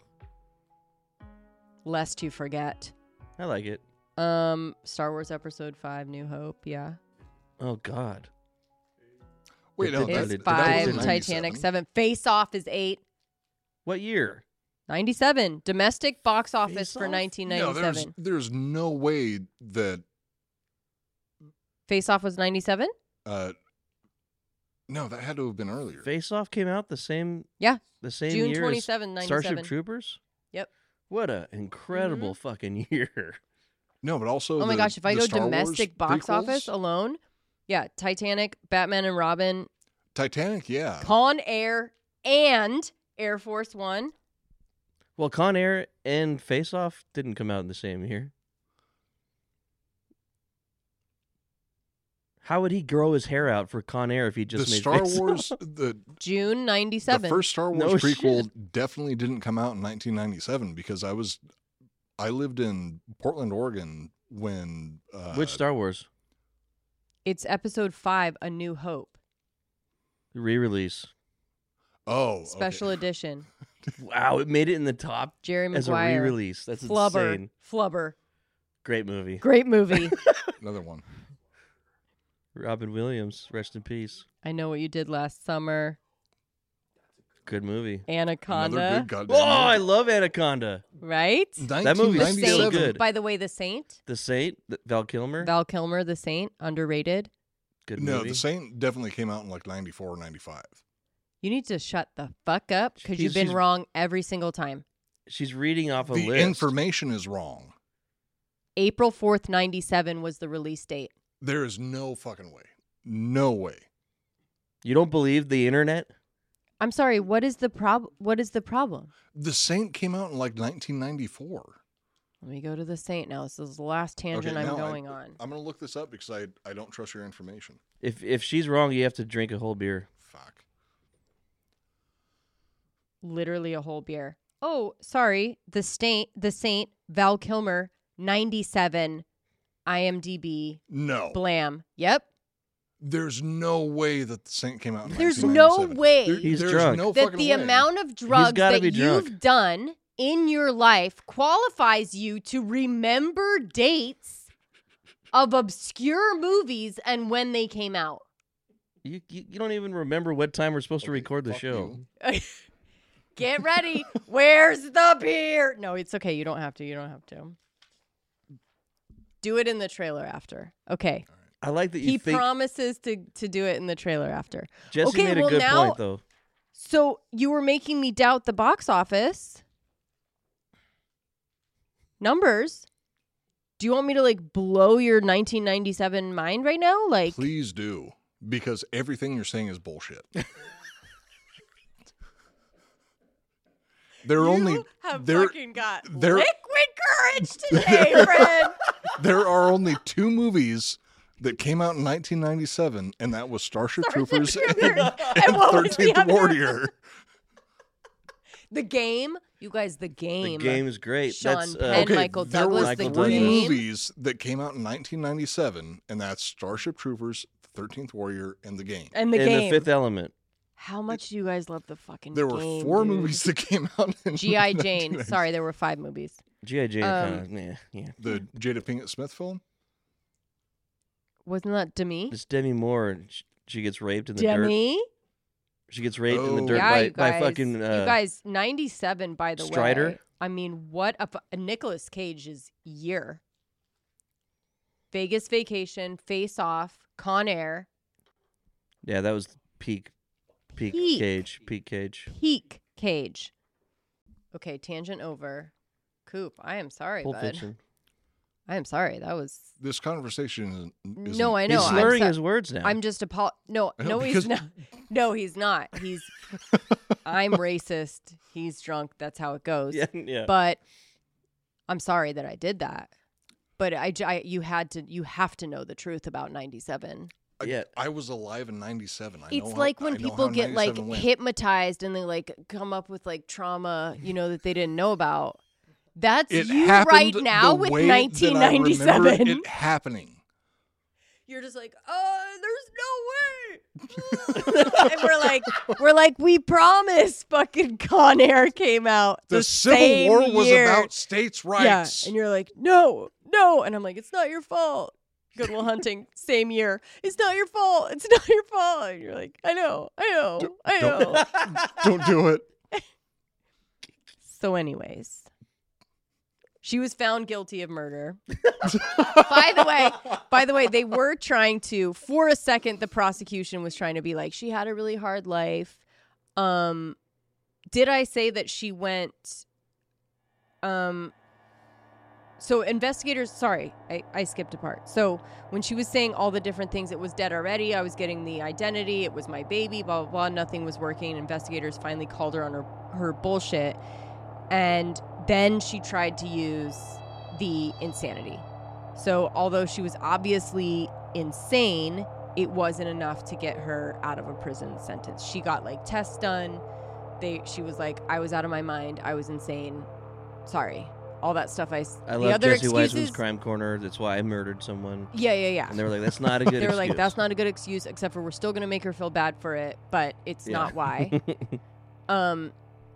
Lest You Forget, I like it. um, Star Wars Episode Five, New Hope. Yeah, Oh God. Wait, no, It's that, it's did- that five. wasn't Titanic ninety-seven. seven. Face Off is eight. What year? ninety-seven. Domestic box office Face for Off? nineteen No, there's ninety-seven. there's no way that Face Off was ninety-seven. uh no, that had to have been earlier. Face Off came out the same. Yeah. The same June year twenty-seventh, as ninety-seven. Starship Troopers. Yep. What a incredible fucking year. No, but also Oh my the- gosh, if I the go Star Wars domestic box prequels, office alone, yeah, Titanic, Batman and Robin, Titanic, yeah. Con Air, and Air Force One. Well, Con Air and Face Off didn't come out in the same year. How would he grow his hair out for Con Air if he just the made Star Face Wars Off? the June the ninety-seven. first Star Wars No prequel shit. definitely didn't come out in nineteen ninety-seven because I was I lived in Portland, Oregon when uh Which Star Wars It's Episode Five, A New Hope, re-release? Oh, okay. special edition. Wow, it made it in the top Jerry as a Maguire, re-release. That's Flubber, insane. Flubber, Great movie. great movie. Another one. Robin Williams, rest in peace. I Know What You Did Last Summer. Good movie. Anaconda. Another good goddamn Oh, I movie. love Anaconda. Right? That movie's The so Saint. good. By the way, The Saint. The Saint, the, Val Kilmer. Val Kilmer, The Saint, underrated. Good No, movie. The Saint definitely came out in like ninety-four or ninety-five. You need to shut the fuck up because you've She's- been she's- wrong every single time. She's reading off a The list. information is wrong. April fourth, ninety-seven was the release date. There is no fucking way. No way. You don't believe the internet? I'm sorry, what is the prob what is the problem? The Saint came out in like nineteen ninety-four. Let me go to The Saint now. This is the last tangent I'm now going I, on. I'm going to look this up because I, I don't trust your information. If if she's wrong, you have to drink a whole beer. Fuck. Literally a whole beer. Oh, sorry. The Saint, The Saint, Val Kilmer, ninety-seven, IMDb, No. blam. Yep. There's no way that The Saint came out in There's nineteen no ninety-seven. way There- He's there's drunk. no that fucking the way. amount of drugs gotta that be you've drunk. done in your life qualifies you to remember dates of obscure movies and when they came out. You, you you don't even remember what time we're supposed to Okay, record the fuck show. you. Get ready. Where's the beer? No, it's okay. You don't have to. You don't have to. Do it in the trailer after. Okay. I like that you He think promises to, to do it in the trailer after. Jesse okay, made a well, good now- point though. So you were making me doubt the box office numbers. Do you want me to like blow your nineteen ninety-seven mind right now? Like, Please do. Because everything you're saying is bullshit. There are you only have there, fucking got there- liquid courage today, friend. there are only two movies that came out in nineteen ninety-seven, and that was Starship Starship Troopers Troopers. and, And what was the thirteenth other? Warrior. The Game, you guys, the The game. game's great. Sean That's uh, Penn, Okay, Michael there Douglas, were Michael the three Douglas. game. movies that came out in nineteen ninety-seven, and that's Starship Troopers, thirteenth Warrior, and The Game. And the in game. the Fifth Element. How much do you guys love the fucking There game? were four dude? movies that came out in G I. Jane. nineteen ninety-seven. Sorry, there were five movies. G I. Jane Um, kind of yeah yeah. The Jada Pinkett Smith film? Wasn't that Demi? It's Demi Moore. And sh- she gets raped in the dirt. Demi? She gets raped in Oh. the dirt Yeah, by, you guys. by fucking uh, you guys, ninety-seven, by the Strider? way. I mean, what a, fu- a Nicolas Cage's year. Vegas Vacation, Face Off, Con Air, Yeah, that was peak, peak, Peak. Cage, peak Cage. Peak Cage. Okay, tangent over. Coop, I am sorry, Pulp bud. Fiction. I am sorry. That was This conversation isn't. isn't- no, I know. He's I'm slurring so- his words now. I'm just apo- No, I know, no, because- he's not. No, he's not. He's. I'm racist. He's drunk. That's how it goes. yeah, yeah. But I'm sorry that I did that. But I, j- I- you had to. You have to know the truth about ninety-seven. I, Yeah. I was alive in ninety-seven. I It's know like how, when I know people how get like ninety-seven went. hypnotized and they like come up with like trauma, you know, that they didn't know about. That's It you happened right now the with way that I nineteen remember ninety-seven. It happening. You're just like, oh, there's no way. and we're like, we're like, we promise. Fucking Con Air came out. The, the Civil same War was year. about states' rights. Yeah, and you're like, no, no, and I'm like, it's not your fault. Good Will Hunting, same year. It's not your fault. It's not your fault. And you're like, I know, I know, Don't- I don't- know. Don't do it. So, anyways, she was found guilty of murder. by the way, by the way, they were trying to, for a second, the prosecution was trying to be like, she had a really hard life. Um, did I say that she went? Um. So investigators, sorry, I, I skipped a part. So when she was saying all the different things, it was dead already. I was getting the identity. It was my baby, blah, blah, blah. Nothing was working. Investigators finally called her on her, her bullshit. And then she tried to use the insanity. So although she was obviously insane, it wasn't enough to get her out of a prison sentence. She got like tests done. They, she was like, I was out of my mind. I was insane. Sorry. All that stuff. I, I the love other Jesse excuses, Weisman's Crime Corner. That's why I murdered someone. Yeah, yeah, yeah. And they were like, that's not a good they were excuse. like, that's not a good excuse, except for we're still going to make her feel bad for it, but it's Yeah. not why. um.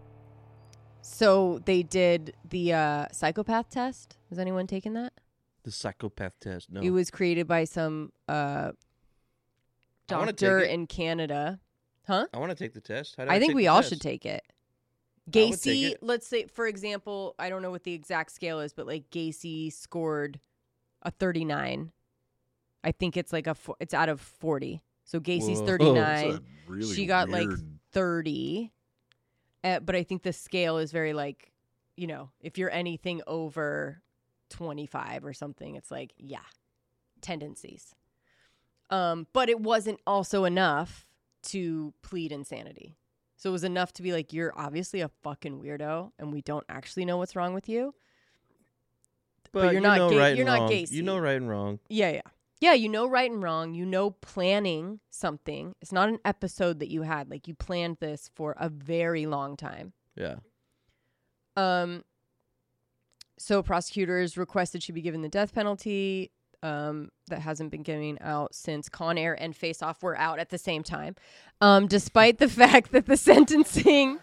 So they did the uh, psychopath test. Has anyone taken that? The psychopath test. No. It was created by some uh, I wanna doctor take it. in Canada. Huh? I want to take the test. How do I, I think take we the all test? should take it. I would take Gacy, it. let's say, for example, I don't know what the exact scale is, but like Gacy scored a thirty-nine. I think it's like a, fo- it's out of forty. So Gacy's Whoa. thirty-nine. That's a really She got like weird- thirty. Uh, but I think the scale is very like, you know, if you're anything over twenty-five or something, it's like, yeah, tendencies. Um, but it wasn't also enough to plead insanity. So it was enough to be like, you're obviously a fucking weirdo and we don't actually know what's wrong with you. But, you're you not know Ga- right you're and not wrong. Gacy. You know right and wrong. Yeah, yeah. Yeah, you know right and wrong. You know planning something. It's not an episode that you had. Like you planned this for a very long time. Yeah. Um. So prosecutors requested she be given the death penalty. Um, that hasn't been given out since Con Air and Face Off were out at the same time. Um, despite the fact that the sentencing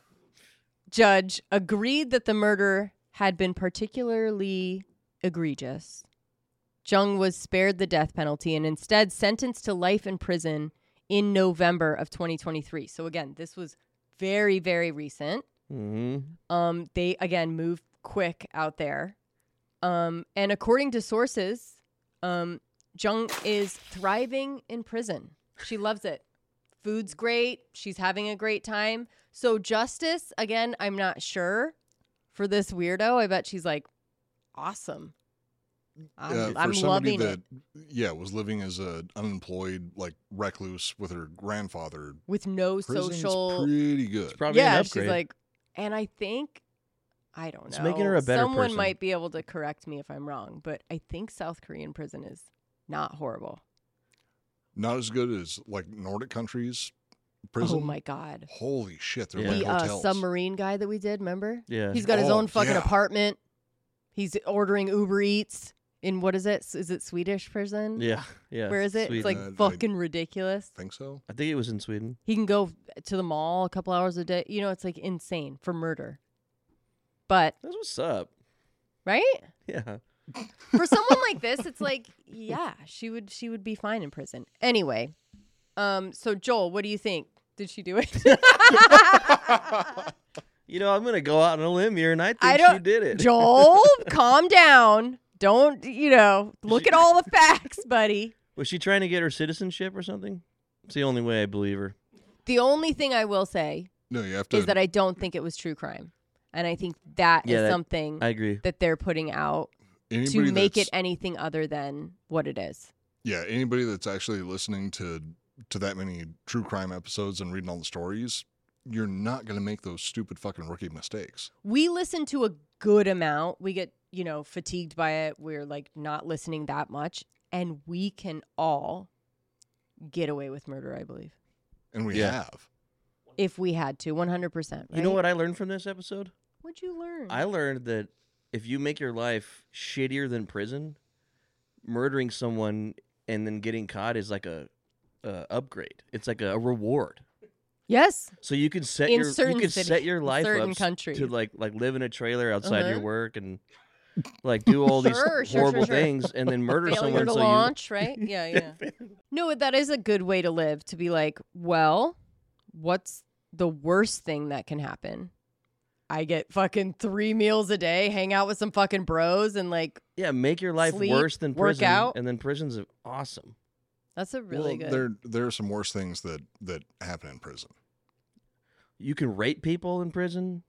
judge agreed that the murder had been particularly egregious, Jung was spared the death penalty and instead sentenced to life in prison in November of twenty twenty-three. So again, this was very, very recent. Mm-hmm. Um, they again moved quick out there. Um, and according to sources, um, Jung is thriving in prison. She loves it. Food's great. She's having a great time. So justice, again, I'm not sure for this weirdo. I bet she's like, awesome. I'm, Uh, for I'm somebody loving that, it. yeah, was living as a unemployed, like recluse with her grandfather. With no Prison's social. pretty good. It's probably Yeah, an she's upgrade. like, and I think, I don't know. It's making her a better Someone person. might be able to correct me if I'm wrong, but I think South Korean prison is not horrible. Not as good as like Nordic countries prison. Oh my God. Holy shit, they're Yeah. like The uh, hotels. submarine guy that we did, remember? Yeah. He's got his Oh, own fucking yeah. apartment. He's ordering Uber Eats in, what is it? S- Is it Swedish prison? Yeah. Yeah. Where is it? It's like Sweden. Uh, I- fucking ridiculous. think so. I think it was in Sweden. He can go to the mall a couple hours a day. You know, it's like insane for murder. But, That's what's up. right? Yeah. For someone like this, it's like, yeah, she would she would be fine in prison. Anyway, um, so Joel, what do you think? Did she do it? You know, I'm gonna go out on a limb here, and I think I don't- she did it. Joel, calm down. Don't, you know, look at all the facts, buddy. Was she trying to get her citizenship or something? It's the only way I believe her. The only thing I will say No, you have to. is that I don't think it was true crime. And I think that Yeah, is that- something I agree. that they're putting out anybody to make it that's- anything other than what it is. Yeah, anybody that's actually listening to to that many true crime episodes and reading all the stories, you're not going to make those stupid fucking rookie mistakes. We listen to a good amount. We get, you know, fatigued by it. We're like not listening that much. And we can all get away with murder, I believe. And we Yeah. have. If we had to, one hundred percent. You know what I learned from this episode? What'd you learn? I learned that if you make your life shittier than prison, murdering someone and then getting caught is like a, a upgrade. It's like a, reward. Yes. So you can set In your certain you can city- set your life certain up s- country. to like like live in a trailer outside Uh-huh. your work and like do all these Sure, sure, horrible sure, sure. things and then murder Failure someone to so launch, right? Yeah, yeah. No, that is a good way to live, to be like, well, what's the worst thing that can happen? I get fucking three meals a day, hang out with some fucking bros, and like, you yeah, make your life Sleep, worse than work prison out. and then prison's awesome. that's a really well, good. There, there are some worse things that that happen in prison. You can rape people in prison.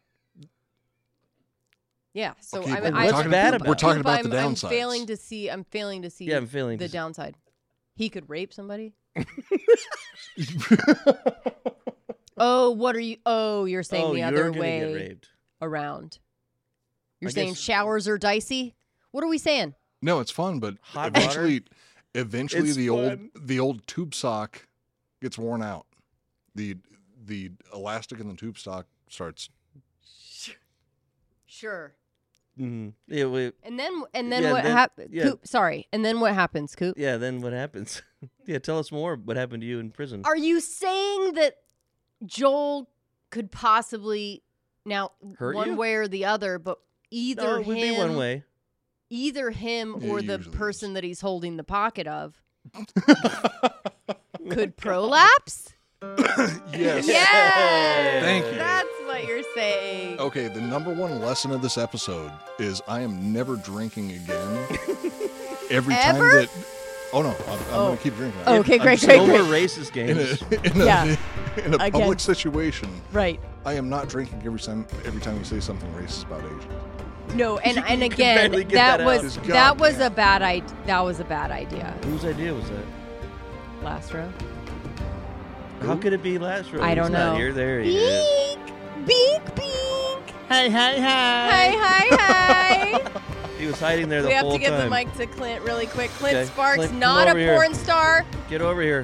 Yeah. So Okay, I, but I, we're talking- Coop, we're talking about I'm, the I'm downsides. failing to see. I'm failing to see. Yeah, I'm failing the to see- downside. He could rape somebody. Oh, what are you? Oh, you're saying oh, the you're other gonna way get raped. around. You're I saying guess- showers are dicey. What are we saying? No, it's fun, but Hot eventually, eventually It's the fun. old the old tube sock gets worn out. The the elastic in the tube sock starts. Sure. Mhm. Yeah, wait, And then and then Yeah, what then- happens? yeah. Coop, sorry. And then what happens, Coop? yeah. Then what happens? Yeah, tell us more. What happened to you in prison? Are you saying that Joel could possibly now Hurt one you? way or the other, but either No, it would him, be one way. either him Yeah, or it the usually person that he's holding the pocket of could prolapse? Yes. Yes. Thank you. That's what you're saying. Okay, the number one lesson of this episode is I am never drinking again. Every Ever? time that. Oh, no. I'm, I'm Oh. going to keep drinking. Oh, okay, I'm great, just- great, No great. more racist In games. a, in a, Yeah. in a Again. public situation, Right. I am not drinking every time every time you say something racist about Asians. No, and You and can again, barely get that, that out. was Just that was goddamn. a bad idea. That was a bad idea. Whose idea was that? Last row. How could it be last row? I don't He's know. Not here, there he is. Beak, beak, beak. Hey, hey, Hi, hi, hi. He was hiding there the We have whole to give time. the mic to Clint really quick. Clint Okay, Sparks, Clint, come not a over here. porn star. Get over here.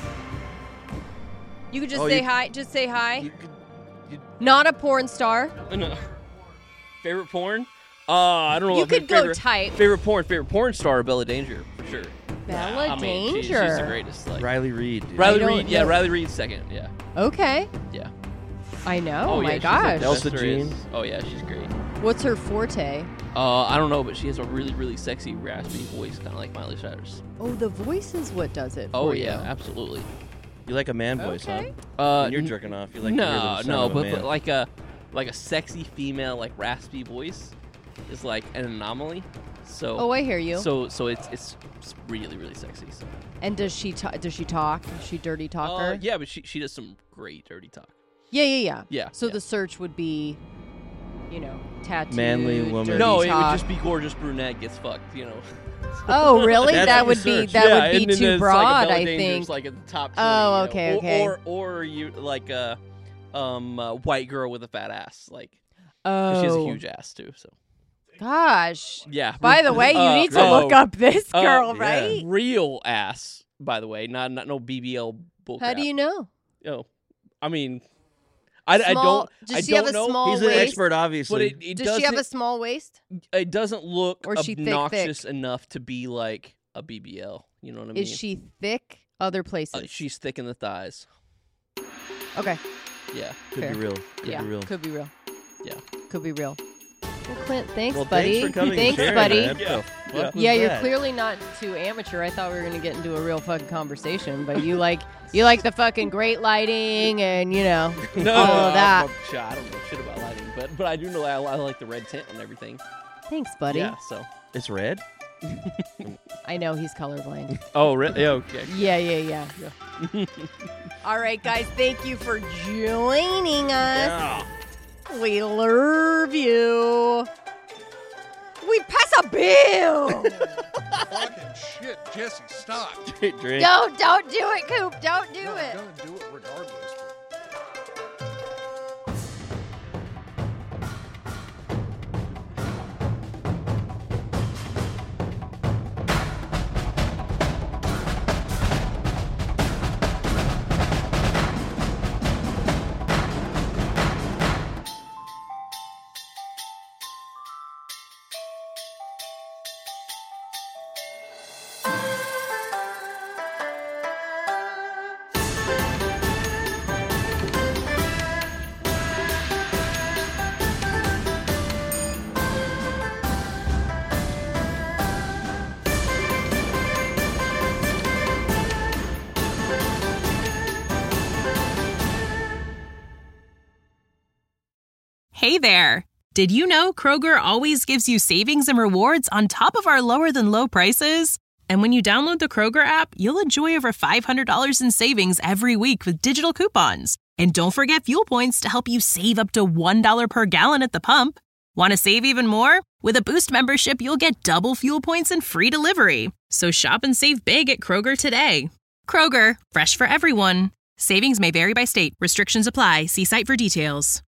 You could just Oh, say you- hi. Just say hi. You could, you, Not a porn star. No. Favorite porn? Uh, I don't know. You what could fa- go favorite, type. Favorite porn? Favorite porn star? Bella Danger for sure. Bella I mean, she- she's Danger. the greatest. Like Riley Reid. dude. Riley I don't Reid. Yeah, know. Riley Reid second. Yeah, Okay. yeah. I know. Oh, Oh, yeah, my she's like gosh. the Elsa best there is. Jean. Oh yeah, she's great. What's her forte? Uh, I don't know, but she has a really, really sexy, raspy voice, kind of like Miley Cyrus. Oh, the voice is what does it. Oh for yeah, you. absolutely. You like a man voice, Okay. huh? Uh, When you're n- jerking off, you like to hear the no, sound no, of a but, man. but like a like a sexy female, like raspy voice is like an anomaly. So Oh, I hear you. So so it's it's, it's really, really sexy. So And does she ta- does she talk? Is she dirty talker? uh, yeah, but she she does some great dirty talk. yeah, yeah, yeah. Yeah. So yeah. the search would be, you know, tattoo, Manly woman. dirty No, it talk. would just be gorgeous brunette gets fucked, you know. Oh, really? That's that the would be search. that yeah, would be and then too there's broad. Like a Bella I Danger's, think. like at the top. Oh, twenty, you know. okay, Or- okay. Or, or you like a um a white girl with a fat ass, like 'cause oh, she has a huge ass too. So gosh. yeah. By the way, you Uh, need to oh, look up this uh, girl, yeah. right? real ass. By the way, not not no B B L bullcrap. How do you know? Oh, I mean, I, I Small- don't. does I she don't have a know. small He's an waist? expert, obviously. But it, it Does doesn't. she have a small waist? It doesn't look Or is she thick, obnoxious enough to be like a B B L. You know what I mean? Is she thick? Other places. Uh, she's thick in the thighs. okay. Yeah. Could fair. be real. Could yeah. be real. Could be real. Yeah. Could be real. Well, Clint, thanks, well, buddy. thanks for coming Thanks, and sharing, buddy. man. Yeah. What the fuck was Yeah, you're that? clearly not too amateur. I thought we were gonna get into a real fucking conversation, but you like you like the fucking great lighting and you know No, all no, of no, that. I'm- I'm- I don't know shit about lighting, but but I do know I, I like the red tint and everything. Thanks, buddy. Yeah. So. It's red? I know he's colorblind. Oh, really? Yeah. Okay. Yeah, yeah, yeah. All right, guys, thank you for joining us. Yeah. We love you. We pass a bill. Fucking shit, Jesse, stop. Drink. don't, don't do it, Coop. Don't do I'm it. gonna do it regardless. Hey there! Did you know Kroger always gives you savings and rewards on top of our lower than low prices? And when you download the Kroger app, you'll enjoy over five hundred dollars in savings every week with digital coupons. And don't forget fuel points to help you save up to one dollar per gallon at the pump. Want to save even more? With a Boost membership, you'll get double fuel points and free delivery. So shop and save big at Kroger today. Kroger, fresh for everyone. Savings may vary by state. Restrictions apply. See site for details.